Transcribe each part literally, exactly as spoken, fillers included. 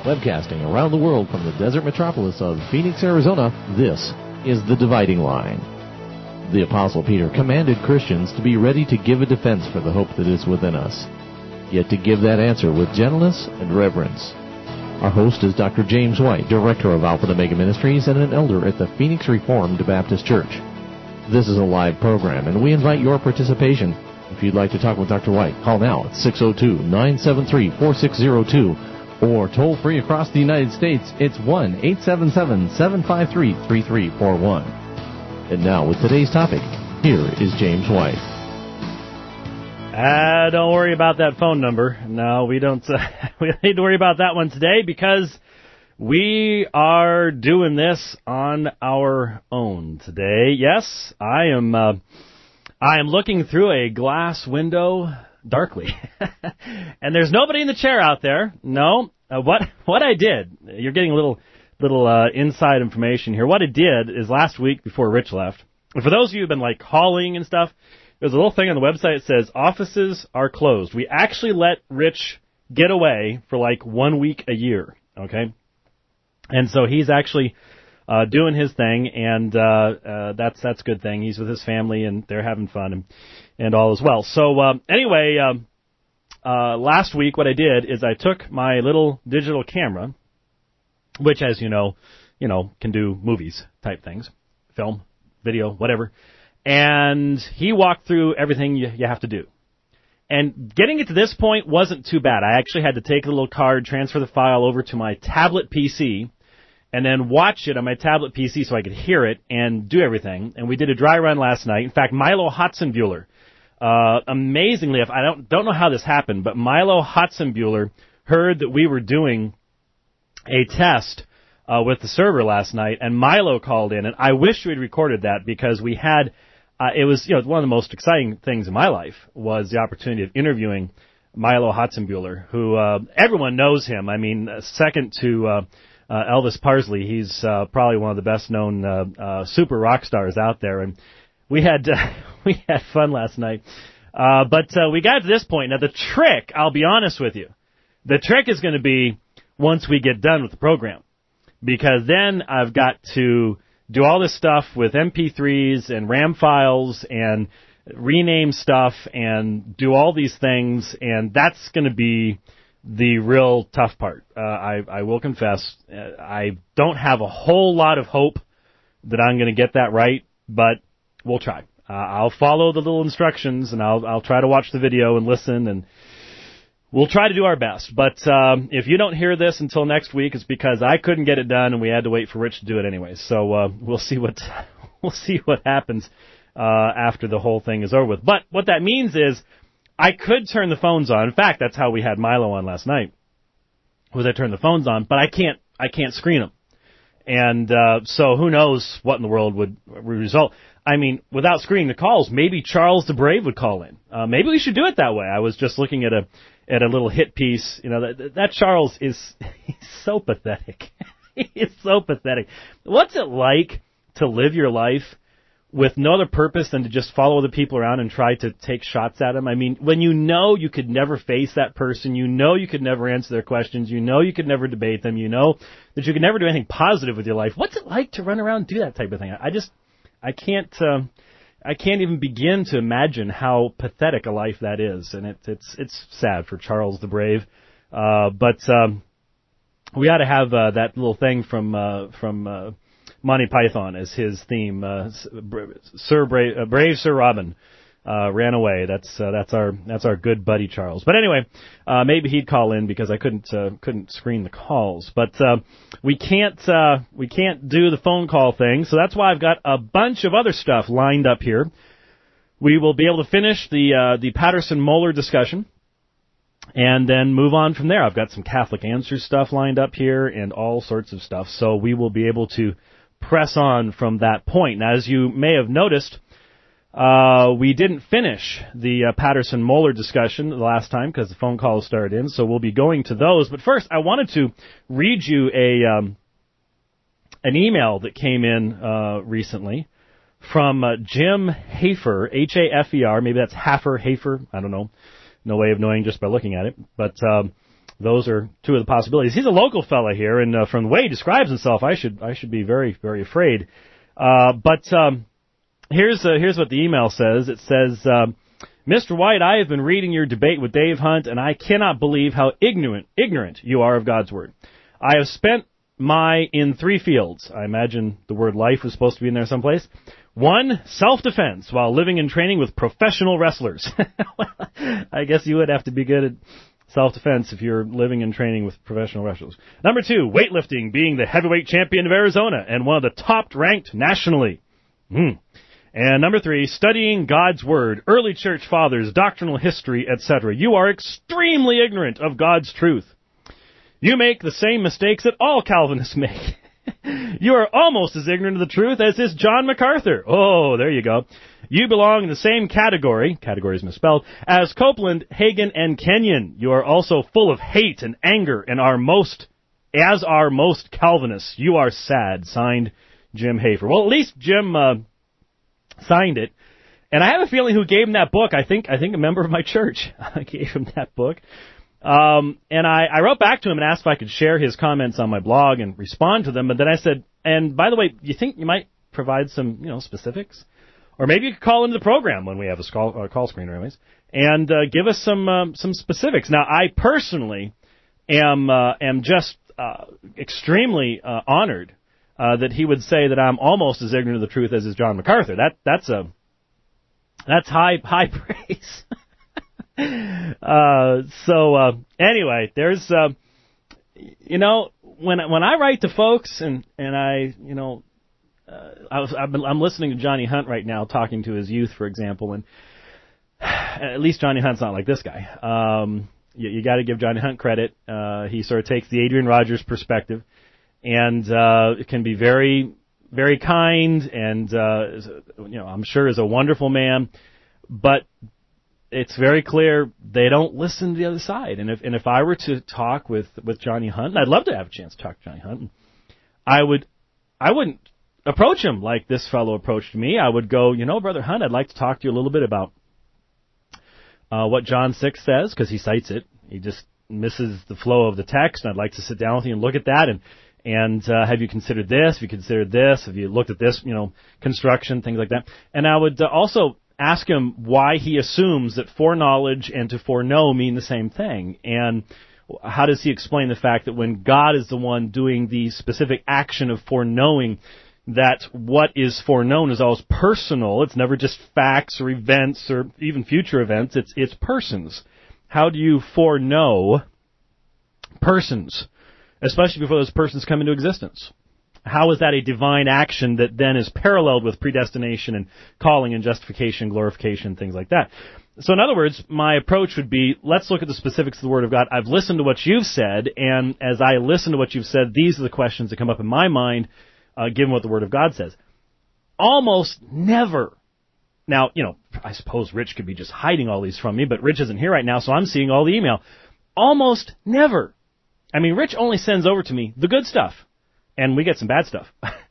Webcasting around the world from the desert metropolis of Phoenix, Arizona, this is The Dividing Line. The Apostle Peter commanded Christians to be ready to give a defense for the hope that is within us, yet to give that answer with gentleness and reverence. Our host is Doctor James White, Director of Alpha and Omega Ministries and an elder at the Phoenix Reformed Baptist Church. This is a live program, and we invite your participation. If you'd like to talk with Doctor White, call now at six oh two, nine seven three, four six oh two. Or toll free across the United States, it's one eight seven seven, seven five three, three three four one. And now with today's topic, here is James White. Ah, uh, don't worry about that phone number. No, we don't. Uh, we don't need to worry about that one today because we are doing this on our own today. Yes, I am. Uh, I am looking through a glass window darkly, and there's nobody in the chair out there. No, uh, what what I did. You're getting a little little uh, inside information here. What I did is last week before Rich left. And for those of you who've been like calling and stuff, there's a little thing on the website that says offices are closed. We actually let Rich get away for like one week a year. Okay, and so he's actually uh, doing his thing, and uh, uh, that's that's a good thing. He's with his family, and they're having fun. And, And all as well. So um, anyway, um, uh, last week what I did is I took my little digital camera, which, as you know, you know, can do movies type things, film, video, whatever. And he walked through everything you, you have to do. And getting it to this point wasn't too bad. I actually had to take a little card, transfer the file over to my tablet P C, and then watch it on my tablet P C so I could hear it and do everything. And we did a dry run last night. In fact, Milo Hotzenbuehler, Uh, amazingly, if I don't don't know how this happened, but Milo Hotzenbuehler heard that we were doing a test uh, with the server last night, and Milo called in, and I wish we had recorded that because we had, uh, it was, you know, one of the most exciting things in my life was the opportunity of interviewing Milo Hotzenbuehler, who uh, everyone knows him. I mean, second to uh, uh, Elvis Parsley, he's uh, probably one of the best known uh, uh, super rock stars out there, and we had uh, we had fun last night, uh, but uh, we got to this point. Now the trick, I'll be honest with you, the trick is going to be once we get done with the program, because then I've got to do all this stuff with M P threes and RAM files and rename stuff and do all these things, and that's going to be the real tough part. Uh, I, I will confess, uh, I don't have a whole lot of hope that I'm going to get that right, but we'll try. Uh, I'll follow the little instructions, and I'll I'll try to watch the video and listen, and we'll try to do our best. But um, if you don't hear this until next week, it's because I couldn't get it done, and we had to wait for Rich to do it anyway. So uh, we'll see what we'll see what happens uh, after the whole thing is over with. But what that means is I could turn the phones on. In fact, that's how we had Milo on last night. Was I turned the phones on, but I can't I can't screen them, and uh, so who knows what in the world would result. I mean, without screening the calls, maybe Charles the Brave would call in. Uh, maybe we should do it that way. I was just looking at a at a little hit piece. You know, that, that Charles is he's so pathetic. He's so pathetic. What's it like to live your life with no other purpose than to just follow the people around and try to take shots at them? I mean, when you know you could never face that person, you know you could never answer their questions, you know you could never debate them, you know that you could never do anything positive with your life. What's it like to run around and do that type of thing? I just... I can't, uh, I can't even begin to imagine how pathetic a life that is, and it, it's it's sad for Charles the Brave. Uh, but um, we ought to have uh, that little thing from uh, from uh, Monty Python as his theme. Uh, Sir Brave, uh, Brave Sir Robin uh, ran away. That's uh, that's our that's our good buddy Charles. But anyway, uh, maybe he'd call in because I couldn't uh, couldn't screen the calls. But uh, we can't uh, we can't do the phone call thing, so that's why I've got a bunch of other stuff lined up here. We will be able to finish the uh, the Patterson-Moeller discussion, and then move on from there. I've got some Catholic Answers stuff lined up here and all sorts of stuff, so we will be able to press on from that point. Now, as you may have noticed, uh, we didn't finish the uh, Patterson-Moeller discussion the last time because the phone calls started in, so we'll be going to those. But first, I wanted to read you a um, an email that came in uh, recently from uh, Jim Hafer, H A F E R, maybe that's Hafer, Hafer, I don't know, no way of knowing just by looking at it, but um, those are two of the possibilities. He's a local fella here, and uh, from the way he describes himself, I should I should be very, very afraid. Uh, but um, here's uh, here's what the email says. It says, uh, Mister White, I have been reading your debate with Dave Hunt, and I cannot believe how ignorant ignorant you are of God's Word. I have spent my in three fields. I imagine the word life was supposed to be in there someplace. One, self-defense while living in training with professional wrestlers. Well, I guess you would have to be good at self-defense if you're living and training with professional wrestlers. Number two, weightlifting, being the heavyweight champion of Arizona and one of the top-ranked nationally. Mm. And number three, studying God's Word, early church fathers, doctrinal history, et cetera. You are extremely ignorant of God's truth. You make the same mistakes that all Calvinists make. You are almost as ignorant of the truth as is John MacArthur. Oh, there you go. You belong in the same category, category is misspelled, as Copeland, Hagen, and Kenyon. You are also full of hate and anger and are most, as are most Calvinists. You are sad. Signed, Jim Hafer. Well, at least Jim uh, signed it. And I have a feeling who gave him that book. I think I think a member of my church gave him that book. Um, and I, I wrote back to him and asked if I could share his comments on my blog and respond to them. But then I said, and by the way, you think you might provide some, you know, specifics? Or maybe you could call into the program when we have a call, uh, call screen, anyways, and uh, give us some um, some specifics. Now, I personally am uh, am just uh, extremely uh, honored uh, that he would say that I'm almost as ignorant of the truth as is John MacArthur. That that's a that's high high praise. uh, so uh, anyway, there's uh, you know when when I write to folks and and I you know. Uh, I was, I've been, I'm listening to Johnny Hunt right now, talking to his youth, for example, and at least Johnny Hunt's not like this guy. Um, you, you got to give Johnny Hunt credit. Uh, he sort of takes the Adrian Rogers perspective, and uh, it can be very, very kind, and uh, you know, I'm sure is a wonderful man, but it's very clear they don't listen to the other side. And if and if I were to talk with with Johnny Hunt, and I'd love to have a chance to talk to Johnny Hunt, I would, I wouldn't. approach him like this fellow approached me. I would go, you know, Brother Hunt, I'd like to talk to you a little bit about uh, what John six says, because he cites it. He just misses the flow of the text, and I'd like to sit down with you and look at that, and and uh, have you considered this? Have you considered this? Have you looked at this, you know, construction, things like that? And I would uh, also ask him why he assumes that foreknowledge and to foreknow mean the same thing, and how does he explain the fact that when God is the one doing the specific action of foreknowing, that what is foreknown is always personal. It's never just facts or events or even future events. It's it's persons. How do you foreknow persons, especially before those persons come into existence? How is that a divine action that then is paralleled with predestination and calling and justification, glorification, things like that? So in other words, my approach would be, let's look at the specifics of the Word of God. I've listened to what you've said, and as I listen to what you've said, these are the questions that come up in my mind, Uh, given what the Word of God says. Almost never. Now, you know, I suppose Rich could be just hiding all these from me, but Rich isn't here right now, so I'm seeing all the email. Almost never. I mean, Rich only sends over to me the good stuff, and we get some bad stuff.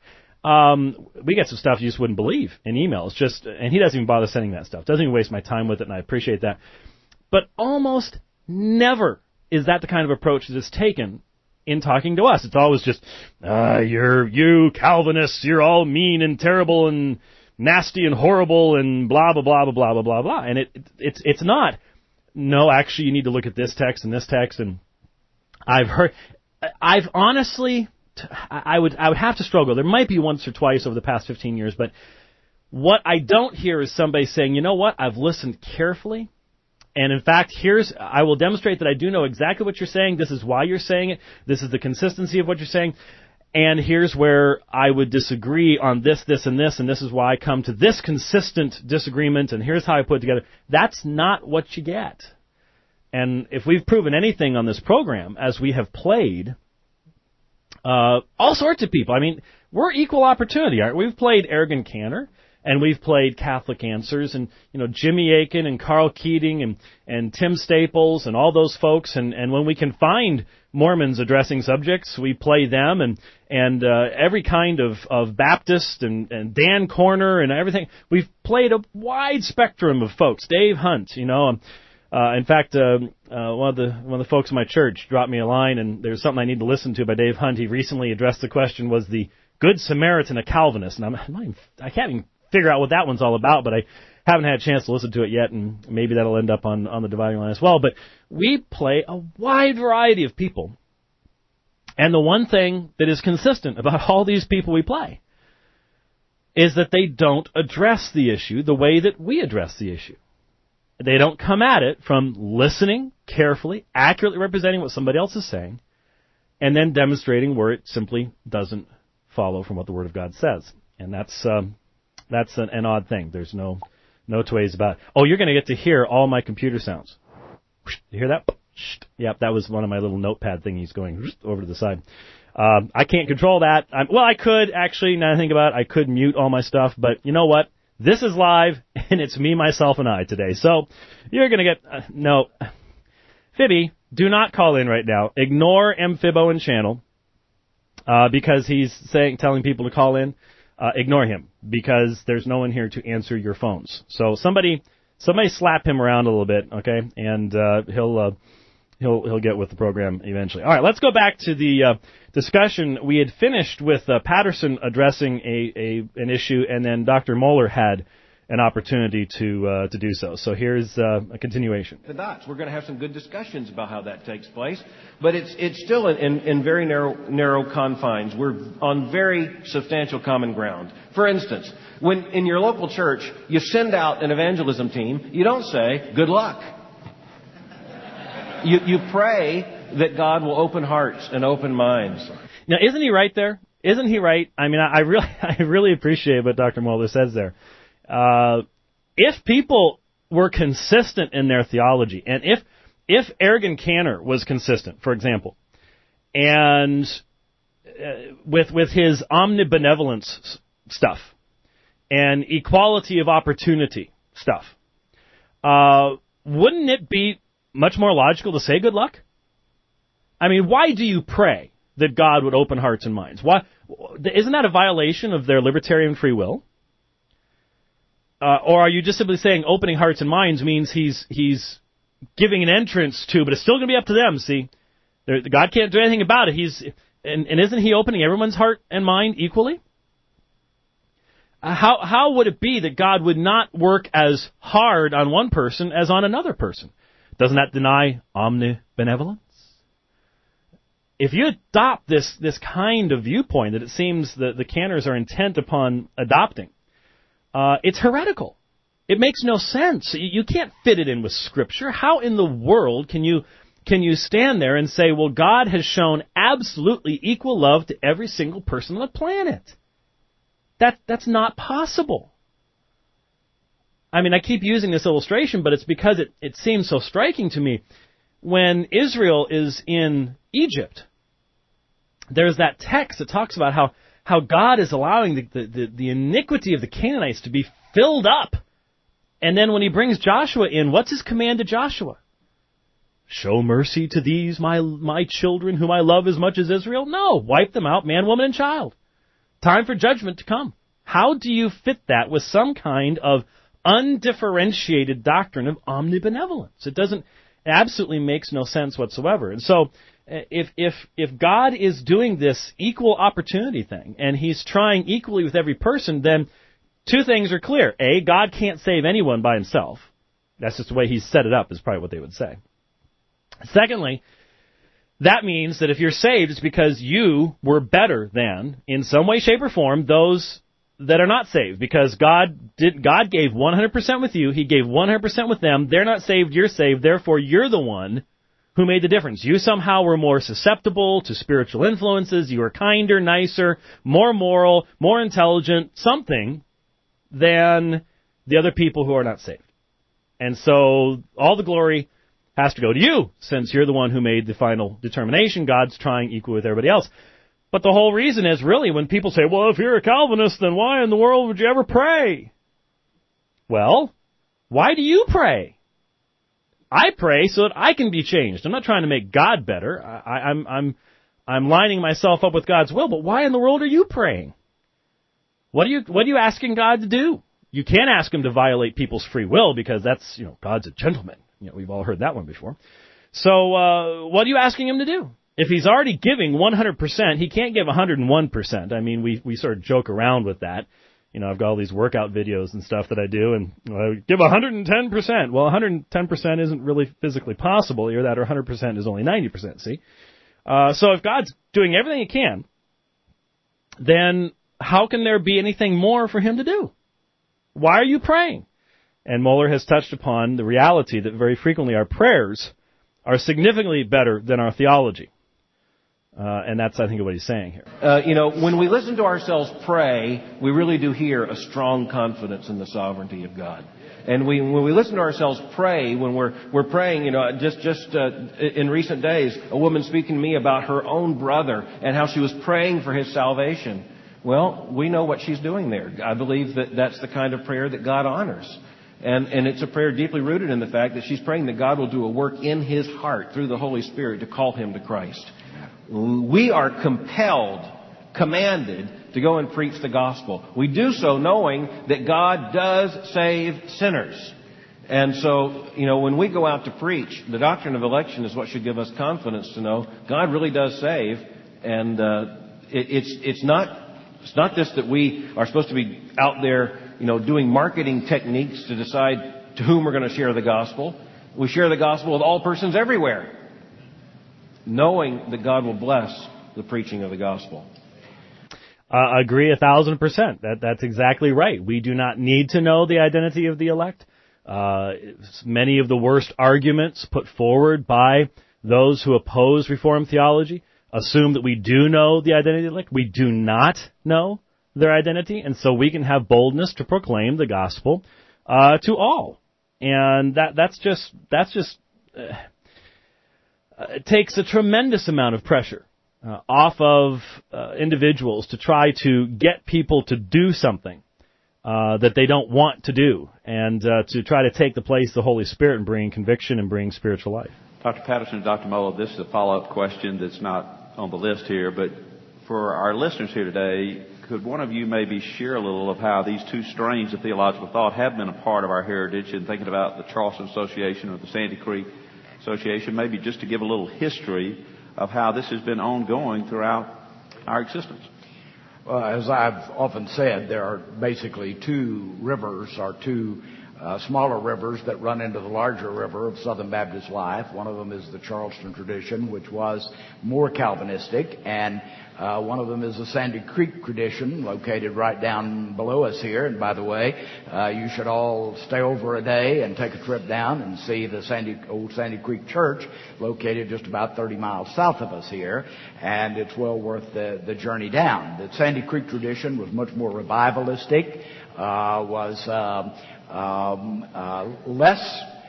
um, we get some stuff you just wouldn't believe in emails, just, and he doesn't even bother sending that stuff. Doesn't even waste my time with it, and I appreciate that. But almost never is that the kind of approach that is taken in talking to us. It's always just, uh, you're, you Calvinists, you're all mean and terrible and nasty and horrible and blah, blah, blah, blah, blah, blah, blah, blah. And it, it, it's, it's not, no, actually you need to look at this text and this text. And I've heard, I've honestly, I would, I would have to struggle. There might be once or twice over the past fifteen years, but what I don't hear is somebody saying, you know what, I've listened carefully. And in fact, here's, I will demonstrate that I do know exactly what you're saying. This is why you're saying it. This is the consistency of what you're saying. And here's where I would disagree on this, this, and this, and this is why I come to this consistent disagreement, and here's how I put it together. That's not what you get. And if we've proven anything on this program, as we have played, uh, all sorts of people. I mean, we're equal opportunity, aren't we? We've played Arrogant Cantor. And we've played Catholic Answers, and, you know, Jimmy Akin and Carl Keating and, and Tim Staples and all those folks. And, and when we can find Mormons addressing subjects, we play them, and, and, uh, every kind of, of Baptist and, and Dan Corner and everything. We've played a wide spectrum of folks. Dave Hunt, you know, Uh, in fact, uh, uh, one of the one of the folks in my church dropped me a line, and there's something I need to listen to by Dave Hunt. He recently addressed the question, was the Good Samaritan a Calvinist? And I'm, I'm not even, I can't even figure out what that one's all about, but I haven't had a chance to listen to it yet, and maybe that'll end up on, on the Dividing Line as well. But we play a wide variety of people. And the one thing that is consistent about all these people we play is that they don't address the issue the way that we address the issue. They don't come at it from listening carefully, accurately representing what somebody else is saying, and then demonstrating where it simply doesn't follow from what the Word of God says. And that's um, that's an, an odd thing. There's no no two ways about it. Oh, you're going to get to hear all my computer sounds. You hear that? Yep, that was one of my little notepad thingies going over to the side. Um, I can't control that. I'm, well, I could, actually, now that I think about it, I could mute all my stuff, but you know what? This is live, and it's me, myself, and I today. So you're going to get... Uh, no. Fibby, do not call in right now. Ignore Amphibbo and Channel uh, because he's saying, telling people to call in. Uh, ignore him because there's no one here to answer your phones. So somebody somebody slap him around a little bit, okay, and uh, he'll... Uh, He'll he'll get with the program eventually. All right, let's go back to the uh, discussion. We had finished with uh, Patterson addressing a, a an issue, and then Doctor Moeller had an opportunity to uh, to do so. So here's uh, a continuation. The dots. We're going to have some good discussions about how that takes place, but it's it's still in, in, in very narrow narrow confines. We're on very substantial common ground. For instance, when in your local church you send out an evangelism team, you don't say good luck. You, you pray that God will open hearts and open minds. Now, isn't he right there? Isn't he right? I mean, I, I really, I really appreciate what Doctor Moeller says there. Uh, if people were consistent in their theology, and if if Ergen Canner was consistent, for example, and uh, with with his omnibenevolence stuff and equality of opportunity stuff, uh, wouldn't it be much more logical to say good luck? I mean, why do you pray that God would open hearts and minds? Why isn't that a violation of their libertarian free will? Uh, or are you just simply saying opening hearts and minds means he's he's giving an entrance to, but it's still going to be up to them? See, They're, God can't do anything about it. He's and, and isn't he opening everyone's heart and mind equally? Uh, how how would it be that God would not work as hard on one person as on another person? Doesn't that deny omnibenevolence? If you adopt this this kind of viewpoint that it seems that the Canners are intent upon adopting, uh, it's heretical. It makes no sense. You, you can't fit it in with Scripture. How in the world can you can you stand there and say, well, God has shown absolutely equal love to every single person on the planet? That that's not possible. I mean, I keep using this illustration, but it's because it, it seems so striking to me. When Israel is in Egypt, there's that text that talks about how, how God is allowing the, the, the, the iniquity of the Canaanites to be filled up. And then when he brings Joshua in, what's his command to Joshua? Show mercy to these, my, my children, whom I love as much as Israel? No, wipe them out, man, woman, and child. Time for judgment to come. How do you fit that with some kind of undifferentiated doctrine of omnibenevolence? It doesn't, it absolutely makes no sense whatsoever. And so, if if if God is doing this equal opportunity thing, and he's trying equally with every person, then two things are clear. A, God can't save anyone by himself. That's just the way he's set it up, is probably what they would say. Secondly, that means that if you're saved, it's because you were better than, in some way, shape, or form, those that are not saved, because God did God gave one hundred percent with you. He gave one hundred percent with them. They're not saved. You're saved. Therefore, you're the one who made the difference. You somehow were more susceptible to spiritual influences. You were kinder, nicer, more moral, more intelligent, something than the other people who are not saved. And so all the glory has to go to you, since you're the one who made the final determination. God's trying equal with everybody else. But the whole reason is really when people say, well, if you're a Calvinist, then why in the world would you ever pray? Well, why do you pray? I pray so that I can be changed. I'm not trying to make God better. I, I'm, I'm, I'm lining myself up with God's will. But why in the world are you praying? What are you, what are you asking God to do? You can't ask him to violate people's free will, because that's, you know, God's a gentleman. You know, we've all heard that one before. So uh, what are you asking him to do? If he's already giving one hundred percent, he can't give one hundred one percent. I mean, we, we sort of joke around with that. You know, I've got all these workout videos and stuff that I do, and I give one hundred ten percent. Well, one hundred ten percent isn't really physically possible. Either that or one hundred percent is only ninety percent, see? Uh, so if God's doing everything he can, then how can there be anything more for him to do? Why are you praying? And Mohler has touched upon the reality that very frequently our prayers are significantly better than our theology. Uh, and that's, I think, what he's saying here. Uh, you know, when we listen to ourselves pray, we really do hear a strong confidence in the sovereignty of God. And we, when we listen to ourselves pray, when we're we're praying, you know, just just uh, in recent days, a woman speaking to me about her own brother and how she was praying for his salvation. Well, we know what she's doing there. I believe that that's the kind of prayer that God honors. And, and it's a prayer deeply rooted in the fact that she's praying that God will do a work in his heart through the Holy Spirit to call him to Christ. We are compelled, commanded to go and preach the gospel. We do so knowing that God does save sinners. And so, you know, when we go out to preach, the doctrine of election is what should give us confidence to know God really does save. And uh, it, it's it's not it's not this that we are supposed to be out there, you know, doing marketing techniques to decide to whom we're going to share the gospel. We share the gospel with all persons everywhere, knowing that God will bless the preaching of the gospel. I uh, agree a thousand percent. That that's exactly right. We do not need to know the identity of the elect. Uh, many of the worst arguments put forward by those who oppose Reformed theology assume that we do know the identity of the elect. We do not know their identity, and so we can have boldness to proclaim the gospel uh, to all. And that that's just that's just. Uh, It takes a tremendous amount of pressure uh, off of uh, individuals to try to get people to do something uh, that they don't want to do, and uh, to try to take the place of the Holy Spirit and bring conviction and bring spiritual life. Doctor Patterson and Doctor Mohler, this is a follow-up question that's not on the list here, but for our listeners here today, could one of you maybe share a little of how these two strains of theological thought have been a part of our heritage, and thinking about the Charleston Association or the Sandy Creek Association, maybe just to give a little history of how this has been ongoing throughout our existence? Well, as I've often said, there are basically two rivers, or two uh, smaller rivers that run into the larger river of Southern Baptist life. One of them is the Charleston tradition, which was more Calvinistic, and Uh, one of them is the Sandy Creek tradition, located right down below us here. And by the way, uh, you should all stay over a day and take a trip down and see the Sandy, old Sandy Creek Church, located just about thirty miles south of us here. And it's well worth the, the journey down. The Sandy Creek tradition was much more revivalistic, uh, was um, um, uh, less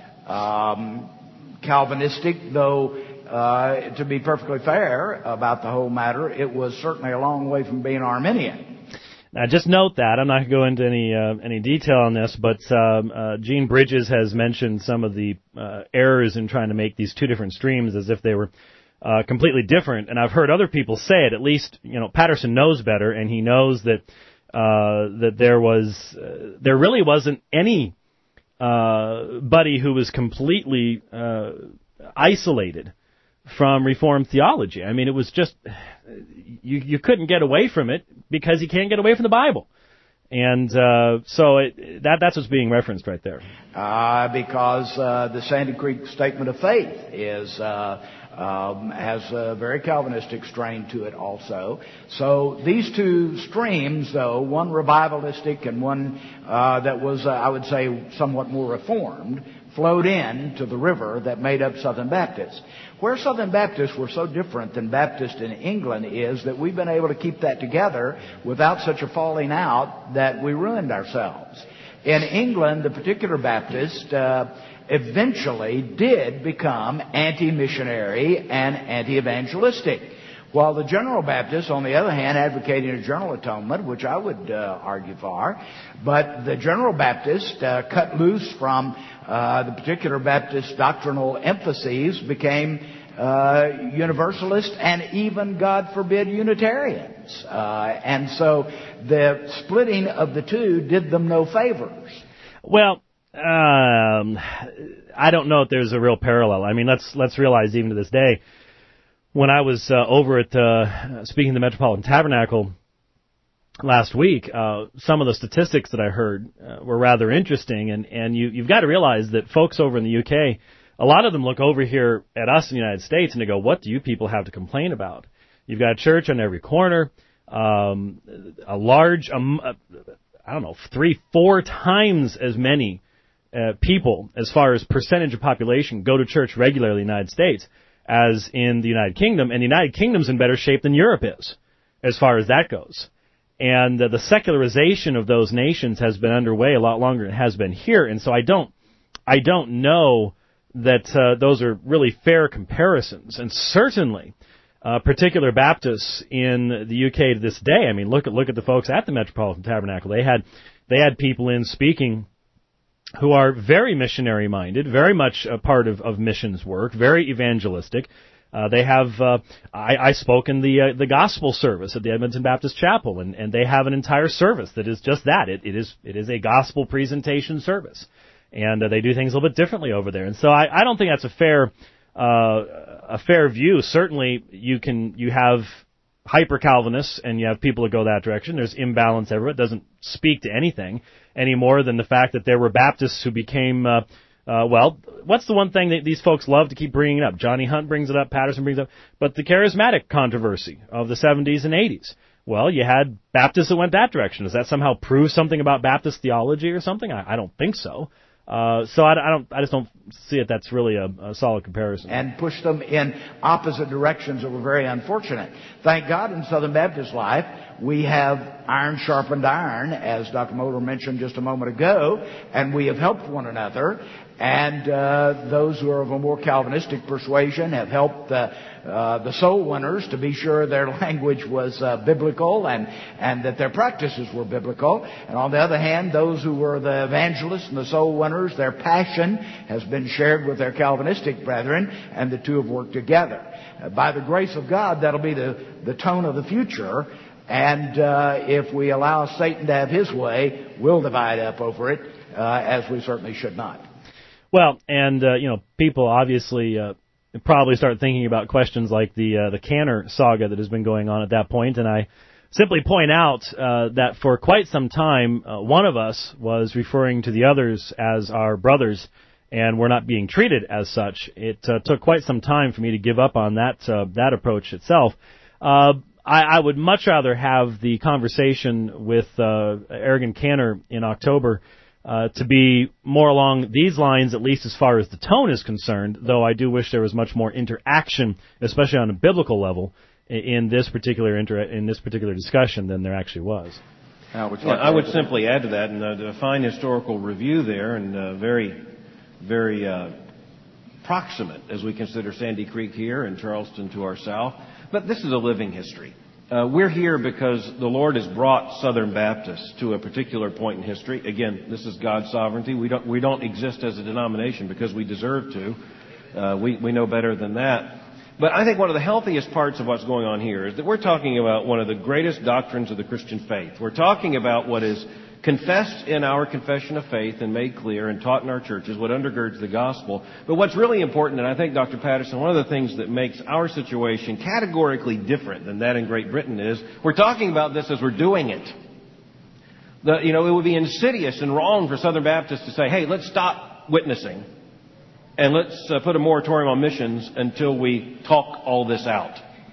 um, Calvinistic, though. Uh, to be perfectly fair about the whole matter, it was certainly a long way from being Arminian. Now, just note that. I'm not going to go into any uh, any detail on this, but um, uh, Gene Bridges has mentioned some of the uh, errors in trying to make these two different streams as if they were uh, completely different. And I've heard other people say it. At least, you know, Patterson knows better, and he knows that uh, that there was uh, there really wasn't any uh, buddy who was completely uh, isolated from Reformed theology. I mean, it was just, you you couldn't get away from it because you can't get away from the Bible. And uh, so it, that that's what's being referenced right there. Uh, because uh, the Sandy Creek Statement of Faith is uh, um, has a very Calvinistic strain to it also. So these two streams, though, one revivalistic and one uh, that was, uh, I would say, somewhat more reformed, flowed in to the river that made up Southern Baptists. Where Southern Baptists were so different than Baptists in England is that we've been able to keep that together without such a falling out that we ruined ourselves. In England, the particular Baptist uh, eventually did become anti-missionary and anti-evangelistic, while the General Baptists, on the other hand, advocating a general atonement, which I would uh, argue for. But the General Baptist, uh, cut loose from uh, the particular Baptist doctrinal emphases, became uh, Universalist and even, God forbid, Unitarians. Uh, and so the splitting of the two did them no favors. Well, Um, I don't know if there's a real parallel. I mean, let's let's realize even to this day, when I was uh, over at uh, speaking to the Metropolitan Tabernacle last week, uh, some of the statistics that I heard uh, were rather interesting, and and you you've got to realize that folks over in the U K, a lot of them look over here at us in the United States and they go, "What do you people have to complain about? You've got a church on every corner, um, a large, um, uh, I don't know, three, four times as many." Uh, people, as far as percentage of population, go to church regularly in the United States as in the United Kingdom, and the United Kingdom's in better shape than Europe is, as far as that goes. And uh, the secularization of those nations has been underway a lot longer than it has been here, and so I don't, I don't know that uh, those are really fair comparisons. And certainly, uh, particular Baptists in the U K to this day, I mean, look at look at the folks at the Metropolitan Tabernacle. They had they had people in speaking who are very missionary-minded, very much a part of, of missions work, very evangelistic. Uh, they have, uh, I, I spoke in the uh, the gospel service at the Edmonton Baptist Chapel, and, and they have an entire service that is just that. It, it is it is a gospel presentation service, and uh, they do things a little bit differently over there. And so I, I don't think that's a fair uh, a fair view. Certainly, you can you have hyper-Calvinists, and you have people that go that direction. There's imbalance everywhere. It doesn't speak to anything any more than the fact that there were Baptists who became, uh, uh, well, what's the one thing that these folks love to keep bringing up? Johnny Hunt brings it up, Patterson brings it up, but the charismatic controversy of the seventies and eighties. Well, you had Baptists that went that direction. Does that somehow prove something about Baptist theology or something? I, I don't think so. Uh, so I, I don't, I just don't see it. That's really a, a solid comparison. And push them in opposite directions that were very unfortunate. Thank God in Southern Baptist life, we have iron sharpened iron, as Doctor Moeller mentioned just a moment ago, and we have helped one another. And uh, those who are of a more Calvinistic persuasion have helped the, uh, the soul winners to be sure their language was uh, biblical and, and that their practices were biblical. And on the other hand, those who were the evangelists and the soul winners, their passion has been shared with their Calvinistic brethren, and the two have worked together. Uh, by the grace of God, that'll be the, the tone of the future. And uh, if we allow Satan to have his way, we'll divide up over it, uh, as we certainly should not. Well, and, uh, you know, people obviously uh, probably start thinking about questions like the uh, the Canner saga that has been going on at that point, and I simply point out uh, that for quite some time, uh, one of us was referring to the others as our brothers, and we're not being treated as such. It uh, took quite some time for me to give up on that uh, that approach itself. Uh, I, I would much rather have the conversation with uh, Aragon Canner in October Uh, to be more along these lines, at least as far as the tone is concerned, though I do wish there was much more interaction, especially on a biblical level, in this particular inter- in this particular discussion than there actually was. Al, would you like yeah, I would simply add to that, and uh, a fine historical review there, and uh, very, very uh, proximate as we consider Sandy Creek here and Charleston to our south. But this is a living history. Uh, we're here because the Lord has brought Southern Baptists to a particular point in history. Again, this is God's sovereignty. We don't we don't exist as a denomination because we deserve to. Uh, we we know better than that. But I think one of the healthiest parts of what's going on here is that we're talking about one of the greatest doctrines of the Christian faith. We're talking about what is confessed in our confession of faith and made clear and taught in our churches, what undergirds the gospel. But what's really important, and I think, Doctor Patterson, one of the things that makes our situation categorically different than that in Great Britain is we're talking about this as we're doing it. The, you know, it would be insidious and wrong for Southern Baptists to say, hey, let's stop witnessing and let's uh, put a moratorium on missions until we talk all this out.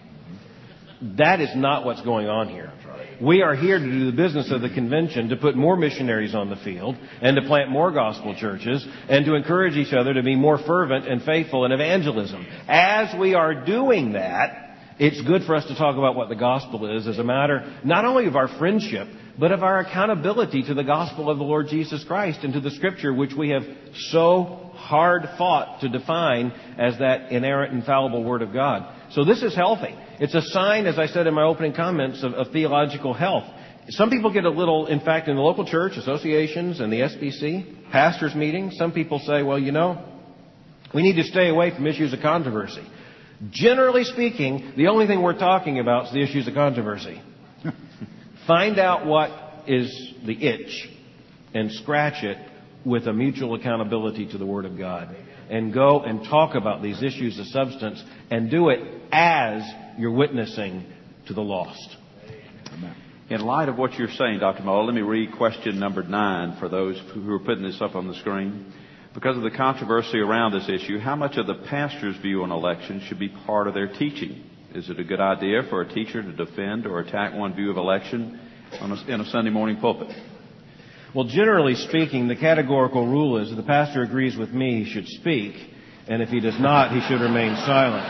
That is not what's going on here. We are here to do the business of the convention, to put more missionaries on the field and to plant more gospel churches and to encourage each other to be more fervent and faithful in evangelism. As we are doing that, it's good for us to talk about what the gospel is as a matter not only of our friendship, but of our accountability to the gospel of the Lord Jesus Christ and to the Scripture, which we have so hard fought to define as that inerrant, infallible Word of God. So this is healthy. It's a sign, as I said in my opening comments, of, of theological health. Some people get a little, in fact, in the local church, associations, and the S B C, pastors' meetings, some people say, well, you know, we need to stay away from issues of controversy. Generally speaking, the only thing we're talking about is the issues of controversy. Find out what is the itch and scratch it with a mutual accountability to the Word of God. And go and talk about these issues of substance and do it as you're witnessing to the lost. Amen. In light of what you're saying, Doctor Mohler, let me read question number nine for those who are putting this up on the screen. Because of the controversy around this issue, how much of the pastor's view on election should be part of their teaching? Is it a good idea for a teacher to defend or attack one view of election on a, in a Sunday morning pulpit? Well, generally speaking, the categorical rule is if the pastor agrees with me, he should speak, and if he does not, he should remain silent.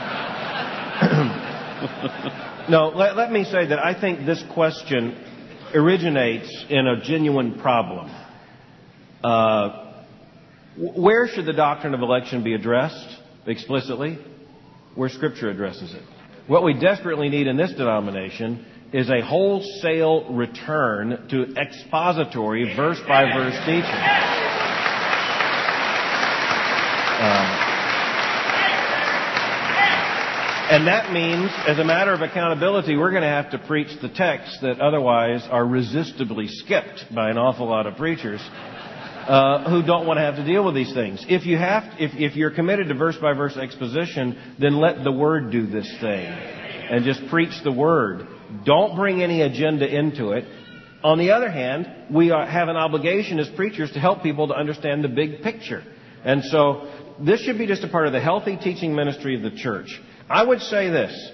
No, let, let me say that I think this question originates in a genuine problem. Uh, where should the doctrine of election be addressed explicitly? Where Scripture addresses it. What we desperately need in this denomination is a wholesale return to expository verse-by-verse teaching. Um, and that means, as a matter of accountability, we're going to have to preach the texts that otherwise are resistably skipped by an awful lot of preachers uh, who don't want to have to deal with these things. If you have, if, if you're committed to verse-by-verse exposition, then let the Word do this thing and just preach the Word. Don't bring any agenda into it. On the other hand, we are, have an obligation as preachers to help people to understand the big picture. And so this should be just a part of the healthy teaching ministry of the church. I would say this.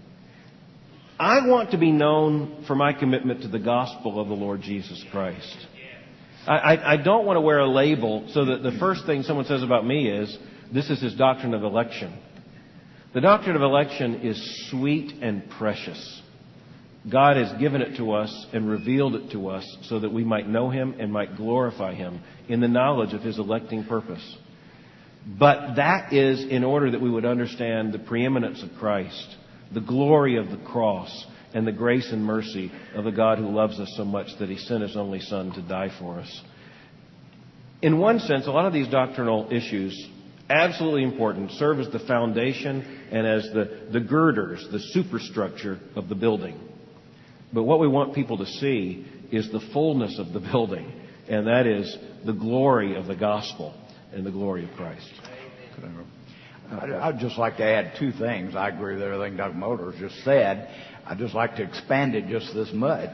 I want to be known for my commitment to the gospel of the Lord Jesus Christ. I, I, I don't want to wear a label so that the first thing someone says about me is, this is his doctrine of election. The doctrine of election is sweet and precious. God has given it to us and revealed it to us so that we might know Him and might glorify Him in the knowledge of His electing purpose. But that is in order that we would understand the preeminence of Christ, the glory of the cross, and the grace and mercy of the God who loves us so much that He sent His only Son to die for us. In one sense, a lot of these doctrinal issues, absolutely important, serve as the foundation and as the, the girders, the superstructure of the building. But what we want people to see is the fullness of the building, and that is the glory of the gospel and the glory of Christ. I'd just like to add two things. I agree with everything Doctor Mohler has just said. I'd just like to expand it just this much.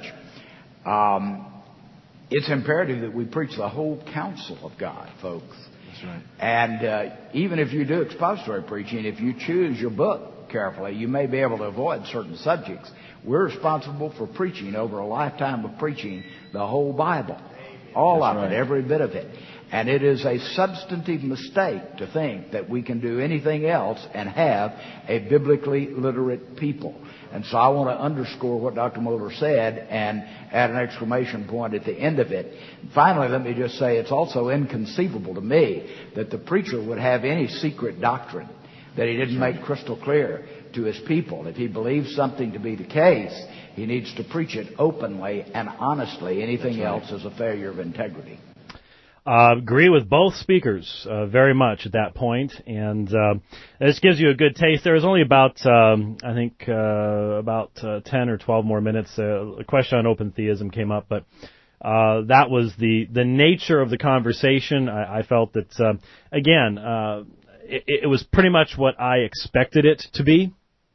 Um, it's imperative that we preach the whole counsel of God, folks. That's right. And uh, even if you do expository preaching, if you choose your book carefully, you may be able to avoid certain subjects. We're responsible for preaching over a lifetime of preaching the whole Bible. All That's of right. it, every bit of it. And it is a substantive mistake to think that we can do anything else and have a biblically literate people. And so I want to underscore what Doctor Mohler said and add an exclamation point at the end of it. Finally, let me just say it's also inconceivable to me that the preacher would have any secret doctrine that he didn't make crystal clear to his people. If he believes something to be the case, he needs to preach it openly and honestly. Anything That's right. else is a failure of integrity. Uh, agree with both speakers uh, very much at that point, and uh, this gives you a good taste. There was only about, um, I think, uh, about uh, ten or twelve more minutes. Uh, a question on open theism came up, but uh, that was the the nature of the conversation. I, I felt that uh, again, uh, it, it was pretty much what I expected it to be,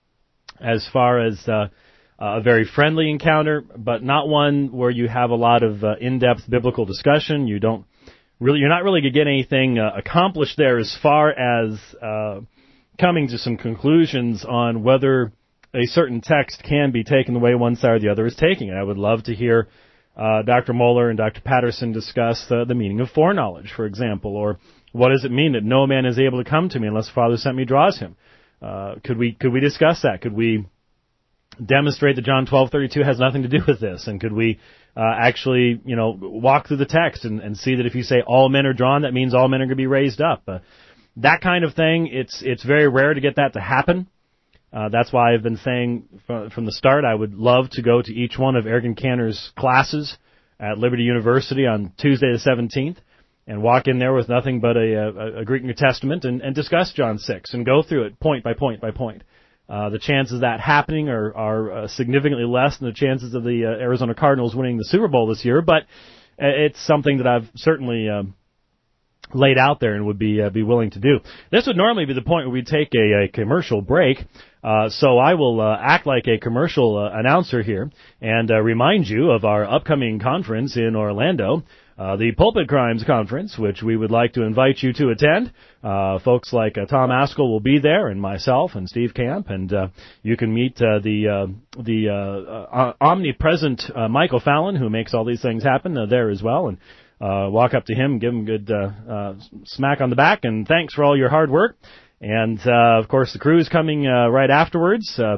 as far as uh, a very friendly encounter, but not one where you have a lot of uh, in-depth biblical discussion. You don't. Really, you're not really going to get anything uh, accomplished there as far as uh, coming to some conclusions on whether a certain text can be taken the way one side or the other is taking it. I would love to hear uh, Doctor Mohler and Doctor Patterson discuss uh, the meaning of foreknowledge, for example, or what does it mean that no man is able to come to me unless the Father sent me draws him. Uh, could we could we discuss that? Could we demonstrate that John twelve thirty-two has nothing to do with this? And could we uh, actually, you know, walk through the text and, and see that if you say all men are drawn, that means all men are going to be raised up? Uh, that kind of thing, it's it's very rare to get that to happen. Uh, that's why I've been saying from, from the start I would love to go to each one of Ergen Cantor's classes at Liberty University on Tuesday the seventeenth and walk in there with nothing but a, a, a Greek New Testament and, and discuss John six and go through it point by point by point. Uh, the chances of that happening are, are uh, significantly less than the chances of the uh, Arizona Cardinals winning the Super Bowl this year, but it's something that I've certainly um, laid out there and would be uh, be willing to do. This would normally be the point where we take a, a commercial break. Uh, so I will uh, act like a commercial uh, announcer here and uh, remind you of our upcoming conference in Orlando, uh, the Pulpit Crimes Conference, which we would like to invite you to attend. Uh, folks like uh, Tom Askell will be there, and myself and Steve Camp, and uh, you can meet uh, the uh, the uh, uh, omnipresent uh, Michael Fallon, who makes all these things happen, uh, there as well, and Uh, walk up to him, give him a good uh, uh, smack on the back, and thanks for all your hard work. And, uh, of course, the crew's coming uh, right afterwards. Uh,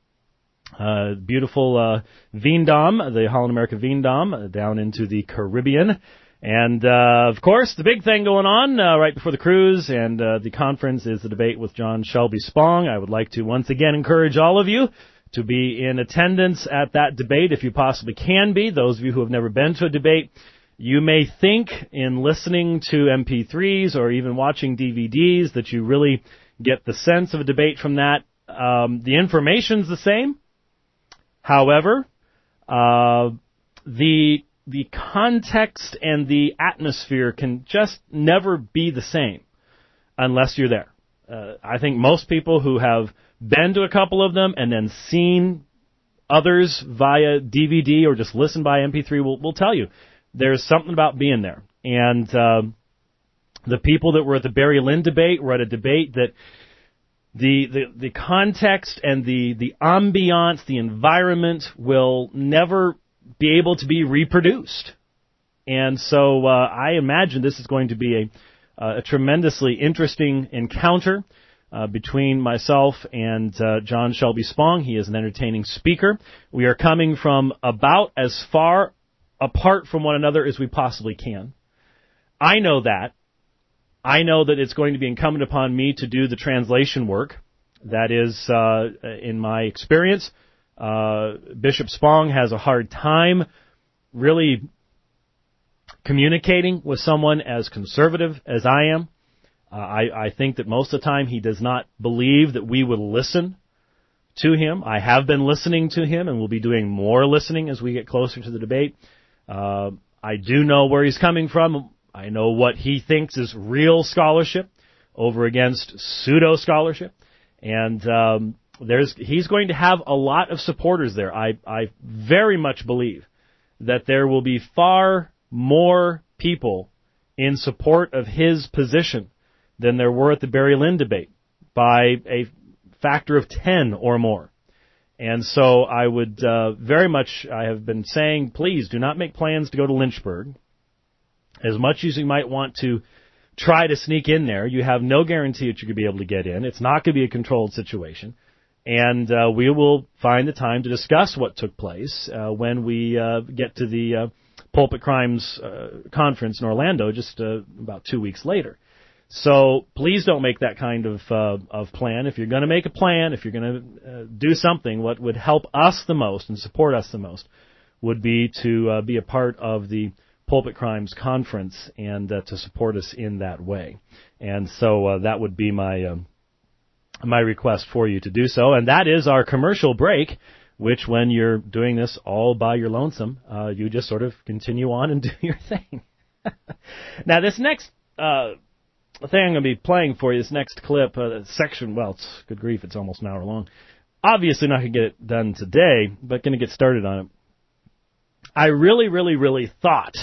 uh, beautiful uh, Veendam, the Holland America Veendam, uh, down into the Caribbean. And, uh, of course, the big thing going on uh, right before the cruise and uh, the conference is the debate with John Shelby Spong. I would like to once again encourage all of you to be in attendance at that debate if you possibly can be. Those of you who have never been to a debate, you may think in listening to M P threes or even watching D V Ds that you really get the sense of a debate from that. Um, the information's the same. However, uh, the the context and the atmosphere can just never be the same unless you're there. Uh, I think most people who have been to a couple of them and then seen others via D V D or just listened by M P three will, will tell you there's something about being there. And uh, the people that were at the Barry Lynn debate were at a debate that the the, the context and the, the ambiance, the environment will never be able to be reproduced. And so uh, I imagine this is going to be a, a tremendously interesting encounter uh, between myself and uh, John Shelby Spong. He is an entertaining speaker. We are coming from about as far apart from one another as we possibly can. I know that. I know that it's going to be incumbent upon me to do the translation work. That is, uh, in my experience, uh, Bishop Spong has a hard time really communicating with someone as conservative as I am. Uh, I, I think that most of the time he does not believe that we will listen to him. I have been listening to him and will be doing more listening as we get closer to the debate. Uh, I do know where he's coming from. I know what he thinks is real scholarship over against pseudo-scholarship. And um, there's he's going to have a lot of supporters there. I, I very much believe that there will be far more people in support of his position than there were at the Barry Lynn debate by a factor of ten or more. And so I would uh, very much, I have been saying, please do not make plans to go to Lynchburg. As much as you might want to try to sneak in there, you have no guarantee that you're going to be able to get in. It's not going to be a controlled situation. And uh, we will find the time to discuss what took place uh, when we uh, get to the uh, Pulpit Crimes uh, Conference in Orlando just uh, about two weeks later. So please don't make that kind of uh, of plan. If you're going to make a plan, if you're going to uh, do something, what would help us the most and support us the most would be to uh, be a part of the Pulpit Crimes Conference and uh, to support us in that way. And so uh, that would be my uh, my request for you to do so. And that is our commercial break, which when you're doing this all by your lonesome, uh, you just sort of continue on and do your thing. Now, this next uh The thing I'm going to be playing for you, this next clip, uh, section, well, it's good grief, it's almost an hour long. Obviously not going to get it done today, but going to get started on it. I really, really, really thought,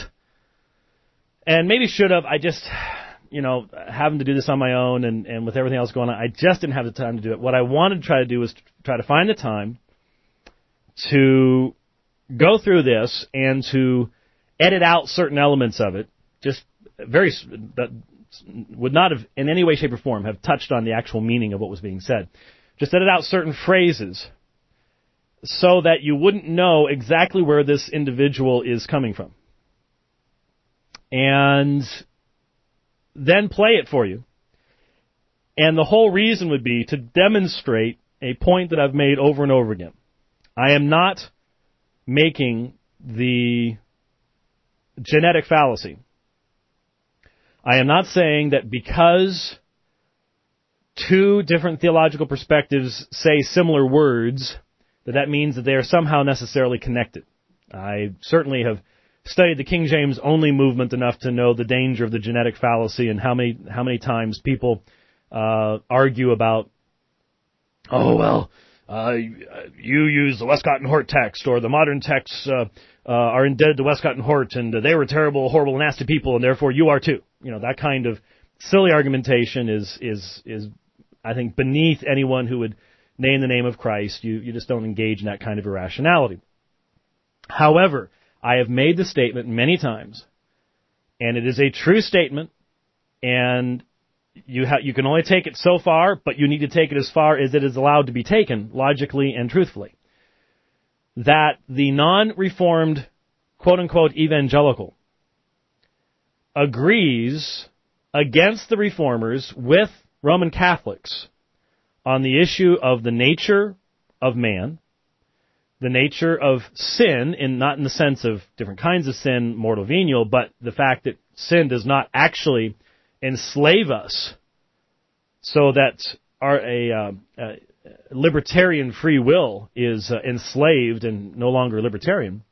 and maybe should have, I just, you know, having to do this on my own and, and with everything else going on, I just didn't have the time to do it. What I wanted to try to do was try to find the time to go through this and to edit out certain elements of it, just very, that would not have in any way, shape, or form have touched on the actual meaning of what was being said. Just edit out certain phrases so that you wouldn't know exactly where this individual is coming from. And then play it for you. And the whole reason would be to demonstrate a point that I've made over and over again. I am not making the genetic fallacy. I am not saying that because two different theological perspectives say similar words, that that means that they are somehow necessarily connected. I certainly have studied the King James only movement enough to know the danger of the genetic fallacy and how many how many times people uh, argue about, oh well, uh, you use the Westcott and Hort text, or the modern texts uh, uh, are indebted to Westcott and Hort, and uh, they were terrible, horrible, nasty people, and therefore you are too. You know, that kind of silly argumentation is is is I think beneath anyone who would name the name of Christ. You you just don't engage in that kind of irrationality. However, I have made the statement many times, and it is a true statement, and you ha- you can only take it so far, but you need to take it as far as it is allowed to be taken, logically and truthfully, that the non-reformed, quote-unquote, evangelical agrees against the reformers with Roman Catholics on the issue of the nature of man, the nature of sin, in not in the sense of different kinds of sin, mortal, venial, but the fact that sin does not actually enslave us, so that our a, uh, a libertarian free will is uh, enslaved and no longer libertarian.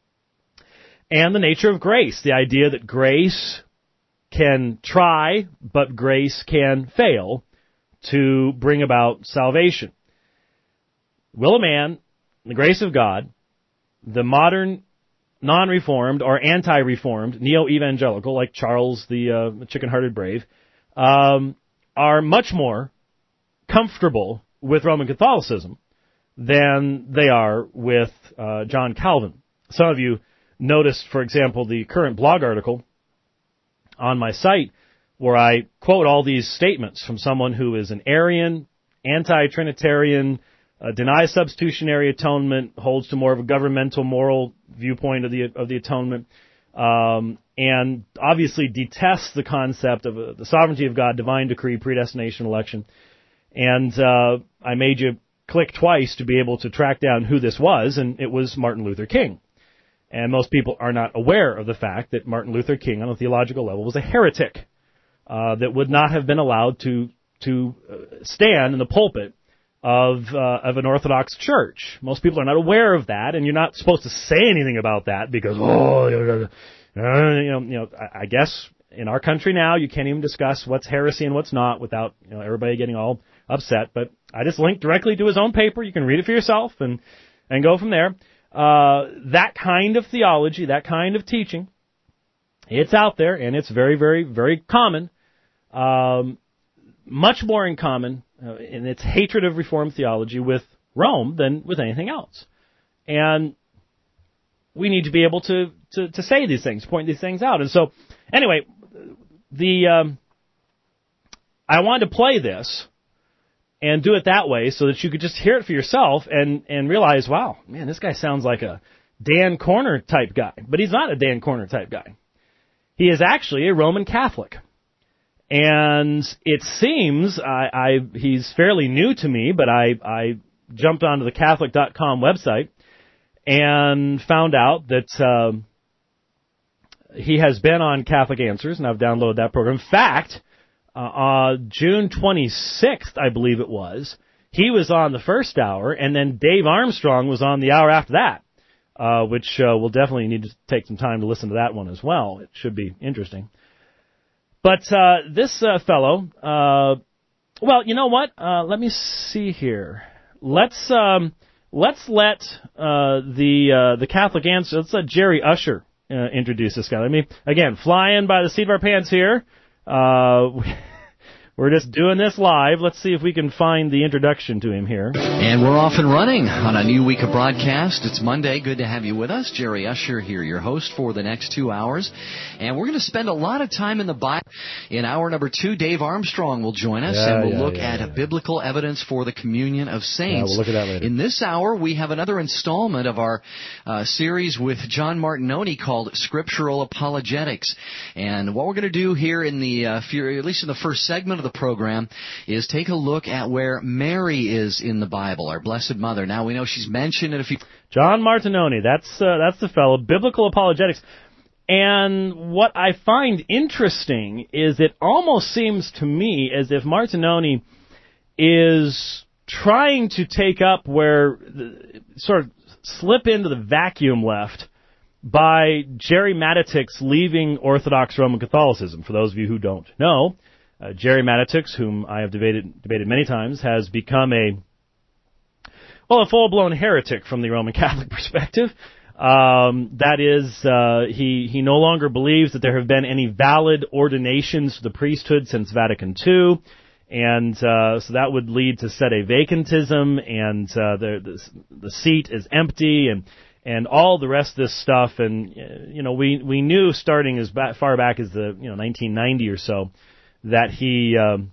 And the nature of grace, the idea that grace can try, but grace can fail to bring about salvation. Will a man, the grace of God, the modern non-reformed or anti-reformed neo-evangelical, like Charles the uh, chicken-hearted brave, um, are much more comfortable with Roman Catholicism than they are with uh, John Calvin. Some of you noticed, for example, the current blog article on my site where I quote all these statements from someone who is an Arian, anti-Trinitarian, uh, denies substitutionary atonement, holds to more of a governmental moral viewpoint of the of the atonement, um, and obviously detests the concept of uh, the sovereignty of God, divine decree, predestination, election. And uh, I made you click twice to be able to track down who this was, and it was Martin Luther King. And most people are not aware of the fact that Martin Luther King, on a theological level, was a heretic uh, that would not have been allowed to to uh, stand in the pulpit of uh, of an Orthodox church. Most people are not aware of that, and you're not supposed to say anything about that because, oh, you know, you know, I guess in our country now you can't even discuss what's heresy and what's not without, you know, everybody getting all upset. But I just linked directly to his own paper. You can read it for yourself and and go from there. Uh, that kind of theology, that kind of teaching, it's out there, and it's very, very, very common, um, much more in common uh, in its hatred of Reformed theology with Rome than with anything else. And we need to be able to, to, to say these things, point these things out. And so, anyway, the um, I wanted to play this and do it that way so that you could just hear it for yourself and, and realize, wow, man, this guy sounds like a Dan Corner type guy. But he's not a Dan Corner type guy. He is actually a Roman Catholic. And it seems I, I he's fairly new to me, but I, I jumped onto the Catholic dot com website and found out that uh, he has been on Catholic Answers, and I've downloaded that program. In fact, Uh, uh, June twenty-sixth, I believe it was, he was on the first hour, and then Dave Armstrong was on the hour after that, uh, which uh, we'll definitely need to take some time to listen to that one as well. It should be interesting. But uh, this uh, fellow, uh, well, you know what? Uh, let me see here. Let's um, let's let uh, the uh, the Catholic Answer. Let's let Jerry Usher uh, introduce this guy. Let me again fly in by the seat of our pants here. Uh, we're just doing this live. Let's see if we can find the introduction to him here. And we're off and running on a new week of broadcast. It's Monday. Good to have you with us. Jerry Usher here, your host for the next two hours. And we're going to spend a lot of time in the Bible. In hour number two, Dave Armstrong will join us, yeah, and we'll yeah, look yeah, at yeah. biblical evidence for the communion of saints. Yeah, we'll look at that later. In this hour, we have another installment of our uh, series with John Martinoni called Scriptural Apologetics. And what we're going to do here in the, uh, few, at least in the first segment of the program, is take a look at where Mary is in the Bible, our Blessed Mother. Now, we know she's mentioned in a few... John Martinoni, that's uh, that's the fellow, Biblical Apologetics. And what I find interesting is it almost seems to me as if Martinoni is trying to take up where, the, sort of slip into the vacuum left by Jerry Matitix leaving Orthodox Roman Catholicism. For those of you who don't know, uh, Jerry Matitix, whom I have debated debated many times, has become a well, a full-blown heretic from the Roman Catholic perspective. Um, that is, uh, he he no longer believes that there have been any valid ordinations to the priesthood since Vatican Two, and uh, so that would lead to sede vacantism, and uh, the, the the seat is empty, and and all the rest of this stuff. And uh, you know, we we knew starting as ba- far back as the you know nineteen ninety or so that he um,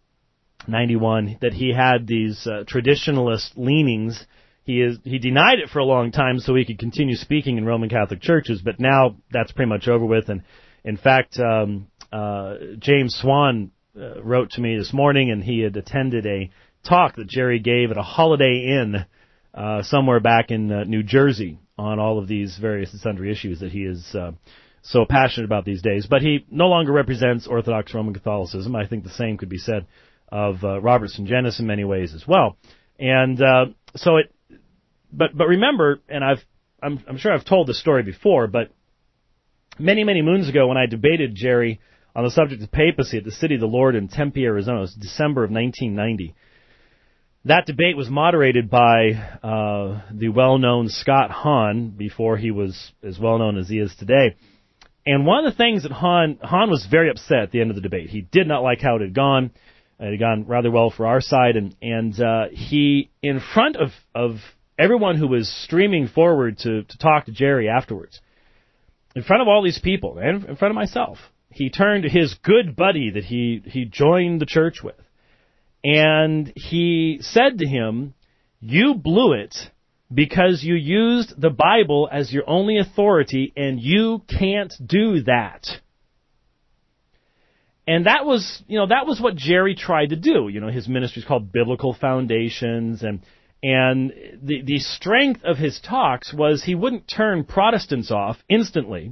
ninety-one that he had these uh, traditionalist leanings. He is he denied it for a long time so he could continue speaking in Roman Catholic churches, but now that's pretty much over with. And in fact, um, uh, James Swan uh, wrote to me this morning, and he had attended a talk that Jerry gave at a Holiday Inn uh, somewhere back in uh, New Jersey on all of these various and sundry issues that he is uh, so passionate about these days. But he no longer represents Orthodox Roman Catholicism. I think the same could be said of uh, Robert Sungenis in many ways as well. And uh, so it. But but remember, and I've I'm I'm sure I've told this story before, but many many moons ago when I debated Jerry on the subject of papacy at the City of the Lord in Tempe, Arizona, it was December of nineteen ninety. That debate was moderated by uh, the well-known Scott Hahn before he was as well-known as he is today. And one of the things that Hahn Hahn was very upset at the end of the debate. He did not like how it had gone. It had gone rather well for our side, and and uh, he in front of of everyone who was streaming forward to, to talk to Jerry afterwards, in front of all these people, and in front of myself, he turned to his good buddy that he, he joined the church with, and he said to him, "You blew it because you used the Bible as your only authority, and you can't do that." And that was, you know, that was what Jerry tried to do. You know, his ministry is called Biblical Foundations, and And the the strength of his talks was he wouldn't turn Protestants off instantly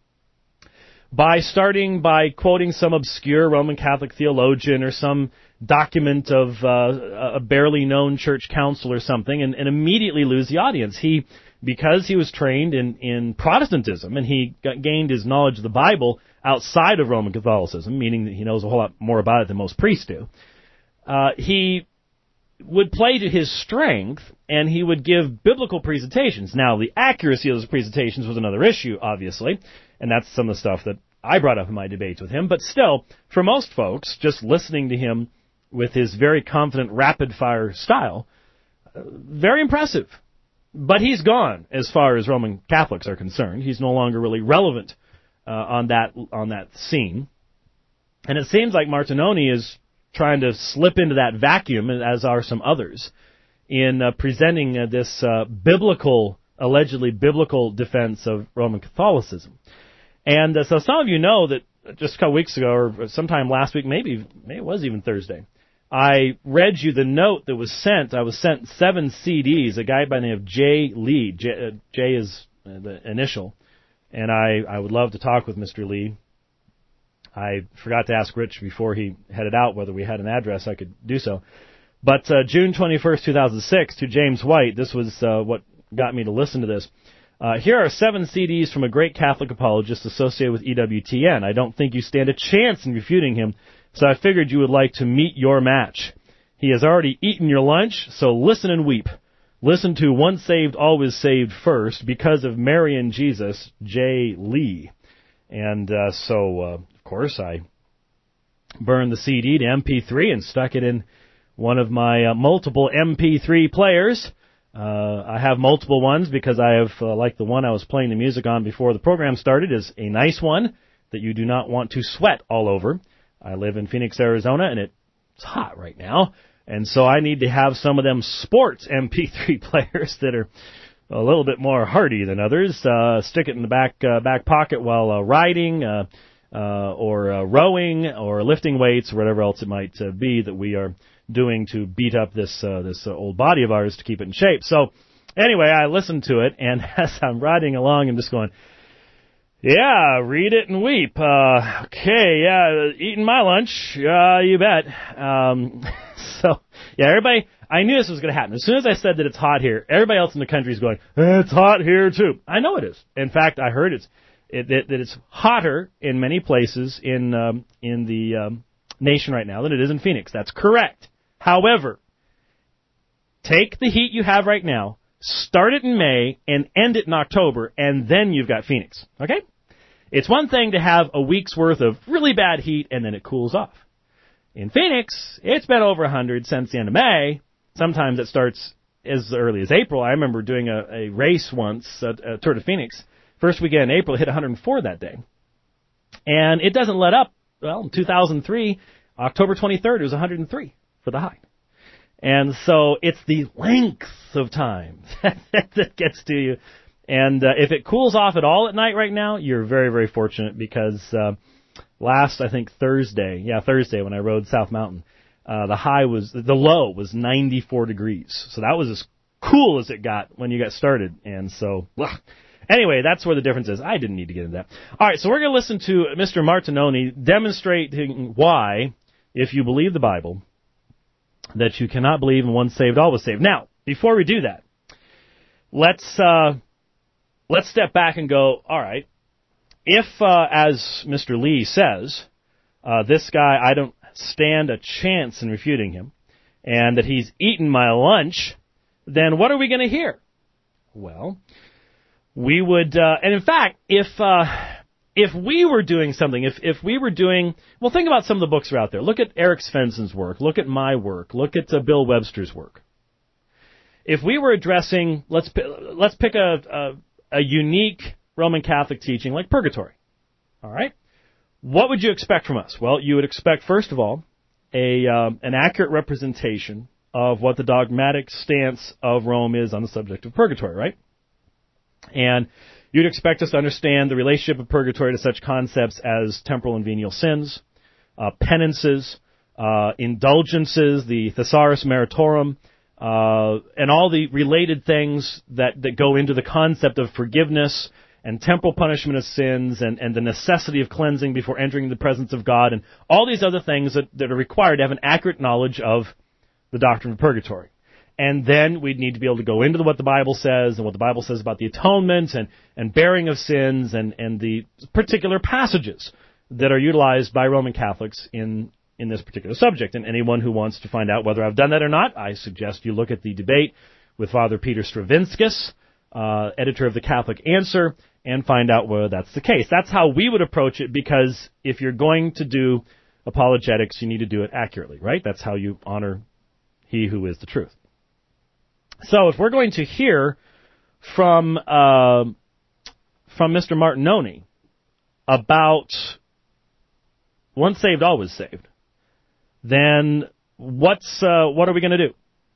by starting by quoting some obscure Roman Catholic theologian or some document of uh, a barely known church council or something, and, and immediately lose the audience. He, because he was trained in, in Protestantism and he got, gained his knowledge of the Bible outside of Roman Catholicism, meaning that he knows a whole lot more about it than most priests do, uh, he would play to his strength, and he would give biblical presentations. Now, the accuracy of those presentations was another issue, obviously, and that's some of the stuff that I brought up in my debates with him. But still, for most folks, just listening to him with his very confident, rapid-fire style, uh, very impressive. But he's gone as far as Roman Catholics are concerned. He's no longer really relevant uh, on that on that scene. And it seems like Martinoni is trying to slip into that vacuum, as are some others, in uh, presenting uh, this uh, biblical, allegedly biblical defense of Roman Catholicism. And uh, so some of you know that just a couple weeks ago, or sometime last week, maybe, maybe it was even Thursday, I read you the note that was sent. I was sent seven C Ds, a guy by the name of Jay Lee. J, uh, J is uh, the initial. And I, I would love to talk with Mister Lee. I forgot to ask Rich before he headed out whether we had an address I could do so. But uh, June twenty-first, two thousand six, to James White, this was uh, what got me to listen to this. Uh, here are seven C Ds from a great Catholic apologist associated with E W T N. I don't think you stand a chance in refuting him, so I figured you would like to meet your match. He has already eaten your lunch, so listen and weep. Listen to Once Saved, Always Saved first, because of Mary and Jesus, J. Lee. And uh, so, uh, of course, I burned the C D to M P three and stuck it in one of my uh, multiple M P three players. Uh, I have multiple ones because I have, uh, like the one I was playing the music on before the program started, is a nice one that you do not want to sweat all over. I live in Phoenix, Arizona, and it's hot right now. And so I need to have some of them sports M P three players that are a little bit more hardy than others. Uh, stick it in the back uh, back pocket while uh, riding uh, uh, or uh, rowing or lifting weights or whatever else it might uh, be that we are doing to beat up this uh, this uh, old body of ours to keep it in shape. So anyway, I listened to it, and as I'm riding along, I'm just going, yeah, read it and weep. Uh, okay, yeah, eating my lunch. Uh, you bet. Um, so, yeah, everybody, I knew this was going to happen. As soon as I said that it's hot here, everybody else in the country is going, eh, it's hot here too. I know it is. In fact, I heard it's, it, that, that it's hotter in many places in um, in the um, nation right now than it is in Phoenix. That's correct. However, take the heat you have right now, start it in May, and end it in October, and then you've got Phoenix. Okay? It's one thing to have a week's worth of really bad heat, and then it cools off. In Phoenix, it's been over one hundred since the end of May. Sometimes it starts as early as April. I remember doing a, a race once at, at Tour de Phoenix. First weekend in April, it hit one hundred four that day. And it doesn't let up. Well, in two thousand three, October twenty-third, it was one hundred three for the high. And so it's the length of time that gets to you. And uh, if it cools off at all at night right now, you're very, very fortunate because uh, last, I think, Thursday, yeah, Thursday when I rode South Mountain, uh, the high was, the low was ninety-four degrees. So that was as cool as it got when you got started. And so, ugh. Anyway, that's where the difference is. I didn't need to get into that. All right, so we're going to listen to Mister Martinoni demonstrating why, if you believe the Bible, that you cannot believe in once saved, always saved. Now, before we do that, let's uh, let's step back and go, all right, if, uh, as Mister Lee says, uh, this guy, I don't stand a chance in refuting him, and that he's eaten my lunch, then what are we going to hear? Well, we would, uh, and in fact, if uh, if we were doing something, if if we were doing, well, think about some of the books that are out there. Look at Eric Svensson's work. Look at my work. Look at uh, Bill Webster's work. If we were addressing, let's let's pick a, a a unique Roman Catholic teaching like purgatory. All right, what would you expect from us? Well, you would expect, first of all, a um, an accurate representation of what the dogmatic stance of Rome is on the subject of purgatory, right? And you'd expect us to understand the relationship of purgatory to such concepts as temporal and venial sins, uh, penances, uh, indulgences, the Thesaurus Meritorum, uh, and all the related things that, that go into the concept of forgiveness and temporal punishment of sins and, and the necessity of cleansing before entering the presence of God and all these other things that, that are required to have an accurate knowledge of the doctrine of purgatory. And then we'd need to be able to go into what the Bible says and what the Bible says about the atonement and, and bearing of sins and, and the particular passages that are utilized by Roman Catholics in, in this particular subject. And anyone who wants to find out whether I've done that or not, I suggest you look at the debate with Father Peter Stravinskas, uh, editor of the Catholic Answer, and find out whether that's the case. That's how we would approach it, because if you're going to do apologetics, you need to do it accurately, right? That's how you honor he who is the truth. So if we're going to hear from uh, from Mister Martinoni about once saved, always saved, then what's uh, what are we going to do?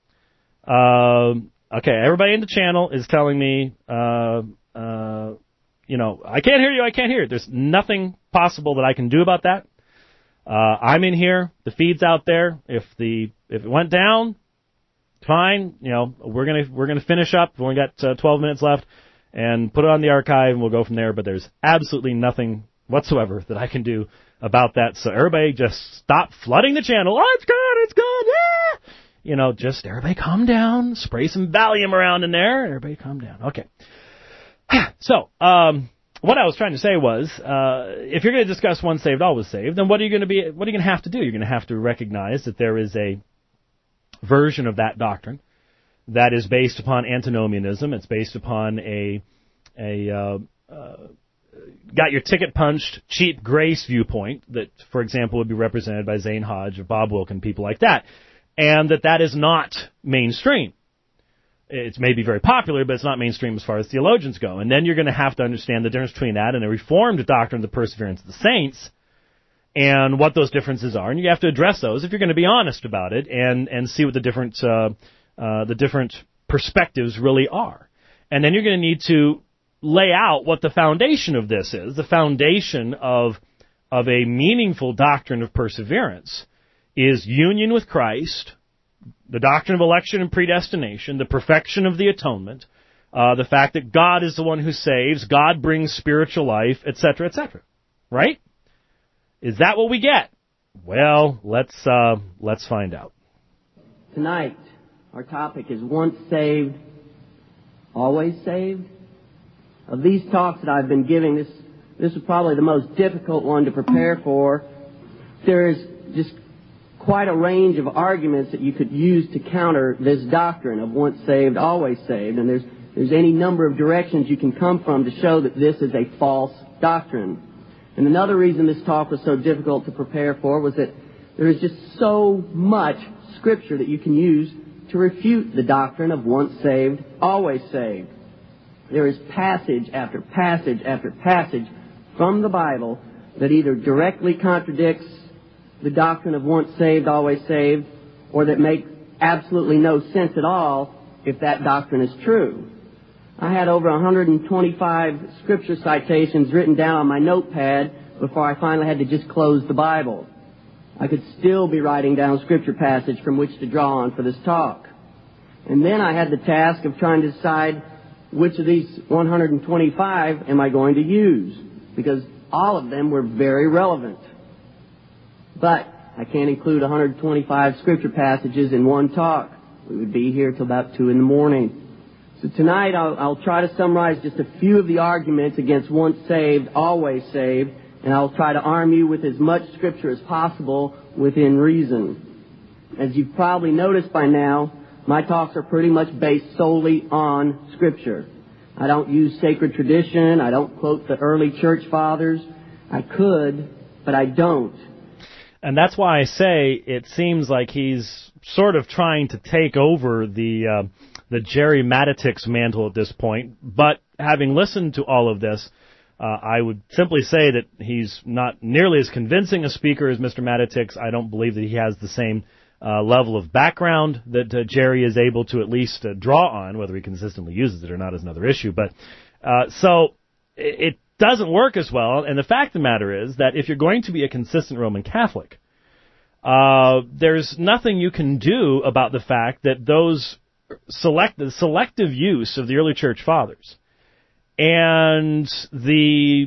Uh, okay, everybody in the channel is telling me, uh, uh, you know, I can't hear you, I can't hear you. There's nothing possible that I can do about that. Uh, I'm in here, the feed's out there. If the if it went down, fine, you know, we're gonna we're gonna finish up. We've only got uh, twelve minutes left, and put it on the archive, and we'll go from there. But there's absolutely nothing whatsoever that I can do about that. So everybody, just stop flooding the channel. Oh, it's good, it's good, yeah. You know, just everybody calm down. Spray some Valium around in there. Everybody calm down. Okay. So, um, what I was trying to say was, uh, if you're going to discuss once saved, always saved, then what are you going to be? What are you going to have to do? You're going to have to recognize that there is a version of that doctrine that is based upon antinomianism. It's based upon a a uh, uh, got your ticket punched, cheap grace viewpoint that, for example, would be represented by Zane Hodge or Bob Wilkin, people like that, and that that is not mainstream. It's maybe very popular, but it's not mainstream as far as theologians go. And then you're going to have to understand the difference between that and a Reformed doctrine of the perseverance of the saints, and what those differences are, and you have to address those if you're going to be honest about it, and, and see what the different uh, uh, the different perspectives really are. And then you're going to need to lay out what the foundation of this is. The foundation of of a meaningful doctrine of perseverance is union with Christ, the doctrine of election and predestination, the perfection of the atonement, uh, the fact that God is the one who saves, God brings spiritual life, et cetera, et cetera. Right? Is that what we get? Well, let's uh, let's find out. Tonight, Our topic is once saved, always saved. Of these talks that I've been giving, this this is probably the most difficult one to prepare for. There is just quite a range of arguments that you could use to counter this doctrine of once saved, always saved. And there's there's any number of directions you can come from to show that this is a false doctrine. And another reason this talk was so difficult to prepare for was that there is just so much Scripture that you can use to refute the doctrine of once saved, always saved. There is passage after passage after passage from the Bible that either directly contradicts the doctrine of once saved, always saved, or that make absolutely no sense at all if that doctrine is true. I had over one hundred twenty-five Scripture citations written down on my notepad before I finally had to just close the Bible. I could still be writing down Scripture passage from which to draw on for this talk. And then I had the task of trying to decide which of these one hundred twenty-five am I going to use, because all of them were very relevant. But I can't include one hundred twenty-five Scripture passages in one talk. We would be here till about two in the morning. So tonight I'll, I'll try to summarize just a few of the arguments against once saved, always saved, and I'll try to arm you with as much Scripture as possible within reason. As you've probably noticed by now, my talks are pretty much based solely on Scripture. I don't use sacred tradition. I don't quote the early church fathers. I could, but I don't. And that's why I say it seems like he's sort of trying to take over the uh, the Jerry Matetics mantle at this point. But having listened to all of this, uh, I would simply say that he's not nearly as convincing a speaker as Mister Matetics. I don't believe that he has the same uh, level of background that uh, Jerry is able to at least uh, draw on. Whether he consistently uses it or not is another issue. But uh, so it, it doesn't work as well. And the fact of the matter is that if you're going to be a consistent Roman Catholic, uh, there's nothing you can do about the fact that those select the selective use of the early church fathers and the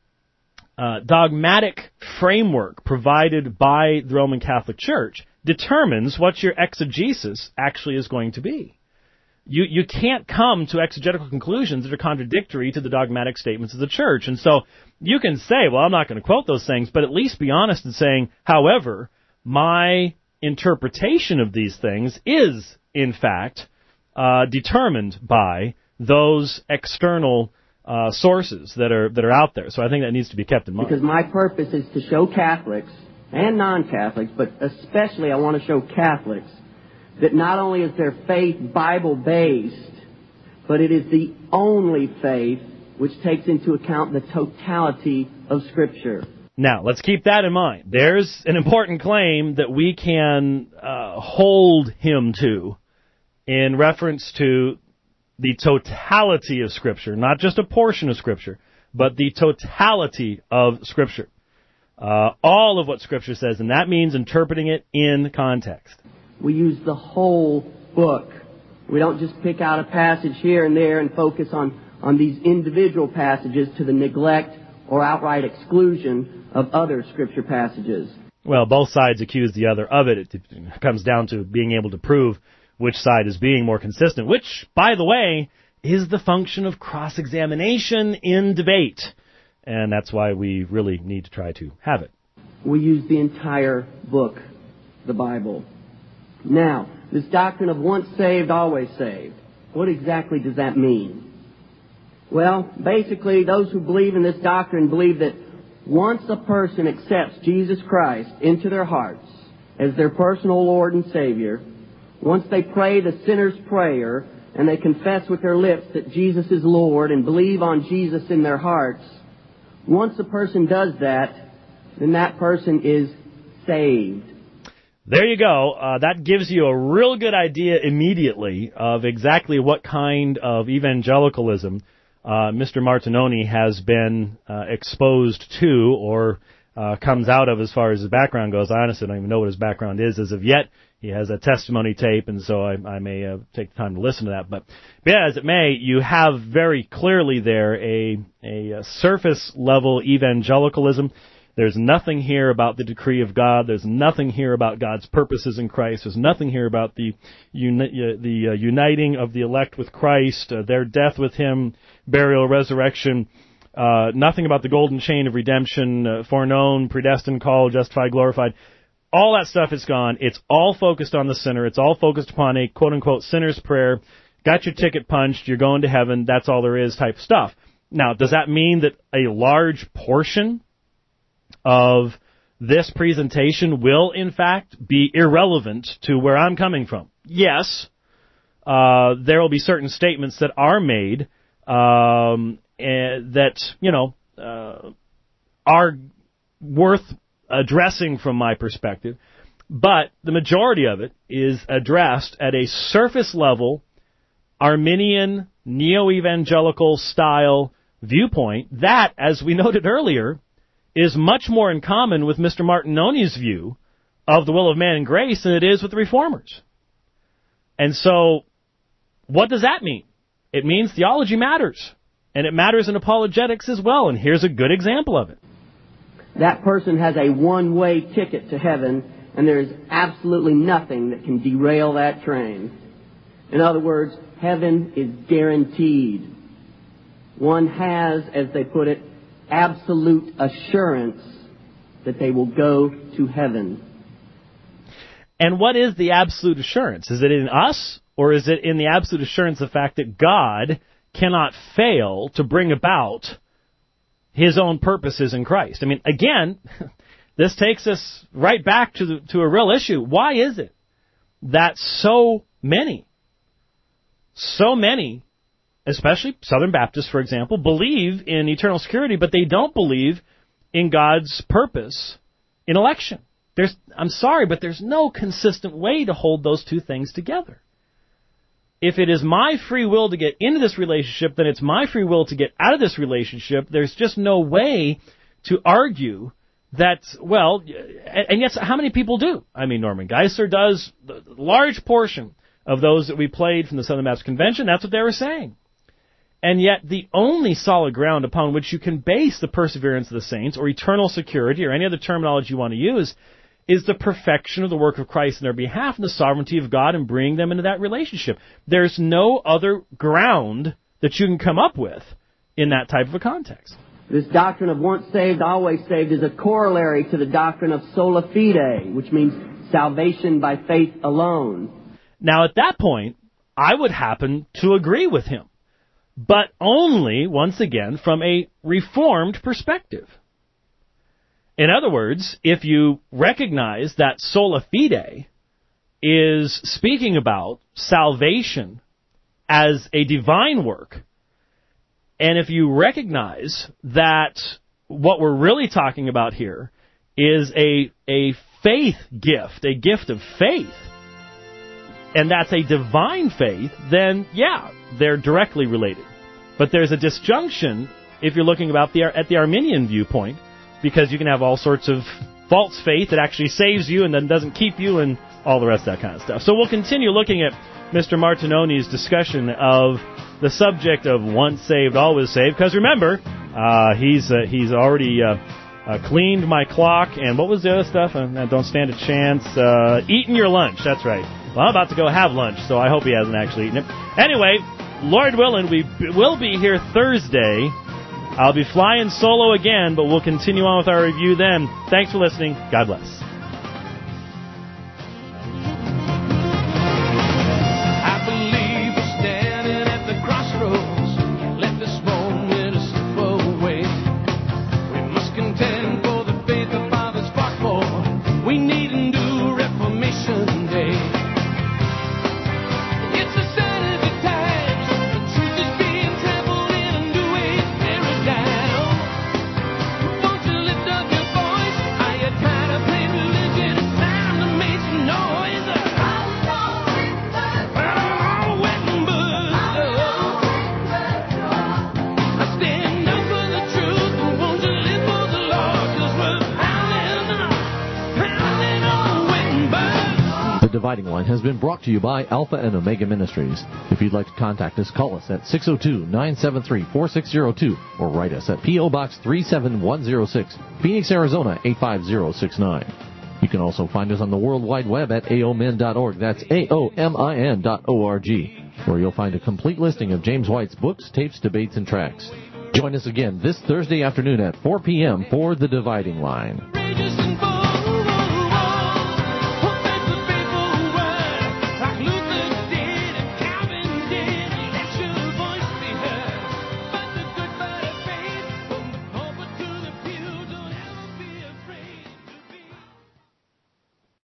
uh, dogmatic framework provided by the Roman Catholic Church determines what your exegesis actually is going to be. You you can't come to exegetical conclusions that are contradictory to the dogmatic statements of the Church. And so you can say, well, I'm not going to quote those things, but at least be honest in saying, however, my interpretation of these things is, in fact, uh, determined by those external uh, sources that are that are out there. So I think that needs to be kept in mind. Because my purpose is to show Catholics and non-Catholics, but especially I want to show Catholics, that not only is their faith Bible-based, but it is the only faith which takes into account the totality of Scripture. Now, let's keep that in mind. There's an important claim that we can uh, hold him to in reference to the totality of Scripture, not just a portion of Scripture, but the totality of Scripture. Uh, all of what Scripture says, and that means interpreting it in context. We use the whole book. We don't just pick out a passage here and there and focus on, on these individual passages to the neglect or outright exclusion of other Scripture passages. Well, both sides accuse the other of it. It comes down to being able to prove which side is being more consistent, which, by the way, is the function of cross-examination in debate. And that's why we really need to try to have it. We use the entire book, the Bible. Now, this doctrine of once saved, always saved, what exactly does that mean? Well, basically, those who believe in this doctrine believe that once a person accepts Jesus Christ into their hearts as their personal Lord and Savior, once they pray the sinner's prayer and they confess with their lips that Jesus is Lord and believe on Jesus in their hearts, once a person does that, then that person is saved. There you go. Uh, that gives you a real good idea immediately of exactly what kind of evangelicalism uh, Mister Martinoni has been uh, exposed to or uh, comes out of as far as his background goes. I honestly don't even know what his background is as of yet. He has a testimony tape, and so I, I may uh, take the time to listen to that. But, but yeah, as it may, you have very clearly there a, a, a surface-level evangelicalism There's nothing here about the decree of God. There's nothing here about God's purposes in Christ. There's nothing here about the uni- the uh, uniting of the elect with Christ, uh, their death with Him, burial, resurrection. Uh, nothing about the golden chain of redemption, uh, foreknown, predestined, called, justified, glorified. All that stuff is gone. It's all focused on the sinner. It's all focused upon a quote-unquote sinner's prayer. Got your ticket punched. You're going to heaven. That's all there is type stuff. Now, does that mean that a large portion of this presentation will, in fact, be irrelevant to where I'm coming from? Yes. Uh, there will be certain statements that are made um, uh, that, you know, uh, are worth addressing from my perspective, but the majority of it is addressed at a surface level, Arminian, neo-evangelical style viewpoint that, as we noted earlier, is much more in common with Mister Martinoni's view of the will of man and grace than it is with the Reformers. And so, what does that mean? It means theology matters, and it matters in apologetics as well, and here's a good example of it. That person has a one-way ticket to heaven, and there is absolutely nothing that can derail that train. In other words, heaven is guaranteed. One has, as they put it, absolute assurance that they will go to heaven. And what is the absolute assurance? Is it in us, or is it in the absolute assurance of the fact that God cannot fail to bring about His own purposes in Christ? I mean, again, this takes us right back to the, to a real issue. Why is it that so many, so many, especially Southern Baptists, for example, believe in eternal security, but they don't believe in God's purpose in election? There's, I'm sorry, but there's no consistent way to hold those two things together. If it is my free will to get into this relationship, then it's my free will to get out of this relationship. There's just no way to argue that, well, and yet how many people do? I mean, Norman Geisler does. The large portion of those that we played from the Southern Baptist Convention, that's what they were saying. And yet the only solid ground upon which you can base the perseverance of the saints, or eternal security, or any other terminology you want to use, is the perfection of the work of Christ in their behalf and the sovereignty of God in bringing them into that relationship. There's no other ground that you can come up with in that type of a context. This doctrine of once saved, always saved is a corollary to the doctrine of sola fide, which means salvation by faith alone. Now, at that point, I would happen to agree with him, but only, once again, from a Reformed perspective. In other words, if you recognize that sola fide is speaking about salvation as a divine work, and if you recognize that what we're really talking about here is a, a faith gift, a gift of faith, and that's a divine faith, then, yeah, they're directly related. But there's a disjunction if you're looking about the, at the Arminian viewpoint, because you can have all sorts of false faith that actually saves you and then doesn't keep you and all the rest of that kind of stuff. So we'll continue looking at Mister Martinoni's discussion of the subject of once saved, always saved, because remember, uh, he's uh, he's already uh, uh, cleaned my clock, and what was the other stuff? Uh, don't stand a chance. Uh, eating your lunch, that's right. Well, I'm about to go have lunch, so I hope he hasn't actually eaten it. Anyway, Lord willing, we b- will be here Thursday. I'll be flying solo again, but we'll continue on with our review then. Thanks for listening. God bless. I believe we're standing at the crossroads. Let this moment slip away. We must contend for the faith the fathers fought for. We need a new Reformation Day. It's a sign of the times. The truth is being trampled in a new age paradigm. Won't you lift up your voice? Are you tired of playing Dividing Line has been brought to you by Alpha and Omega Ministries. If you'd like to contact us, call us at six oh two, nine seven three, four six oh two or write us at P O. Box three seven one oh six, Phoenix, Arizona eight five zero six nine. You can also find us on the World Wide Web at A O M I N dot org. That's A O M I N dot O R G, where you'll find a complete listing of James White's books, tapes, debates, and tracts. Join us again this Thursday afternoon at four p.m. for The Dividing Line.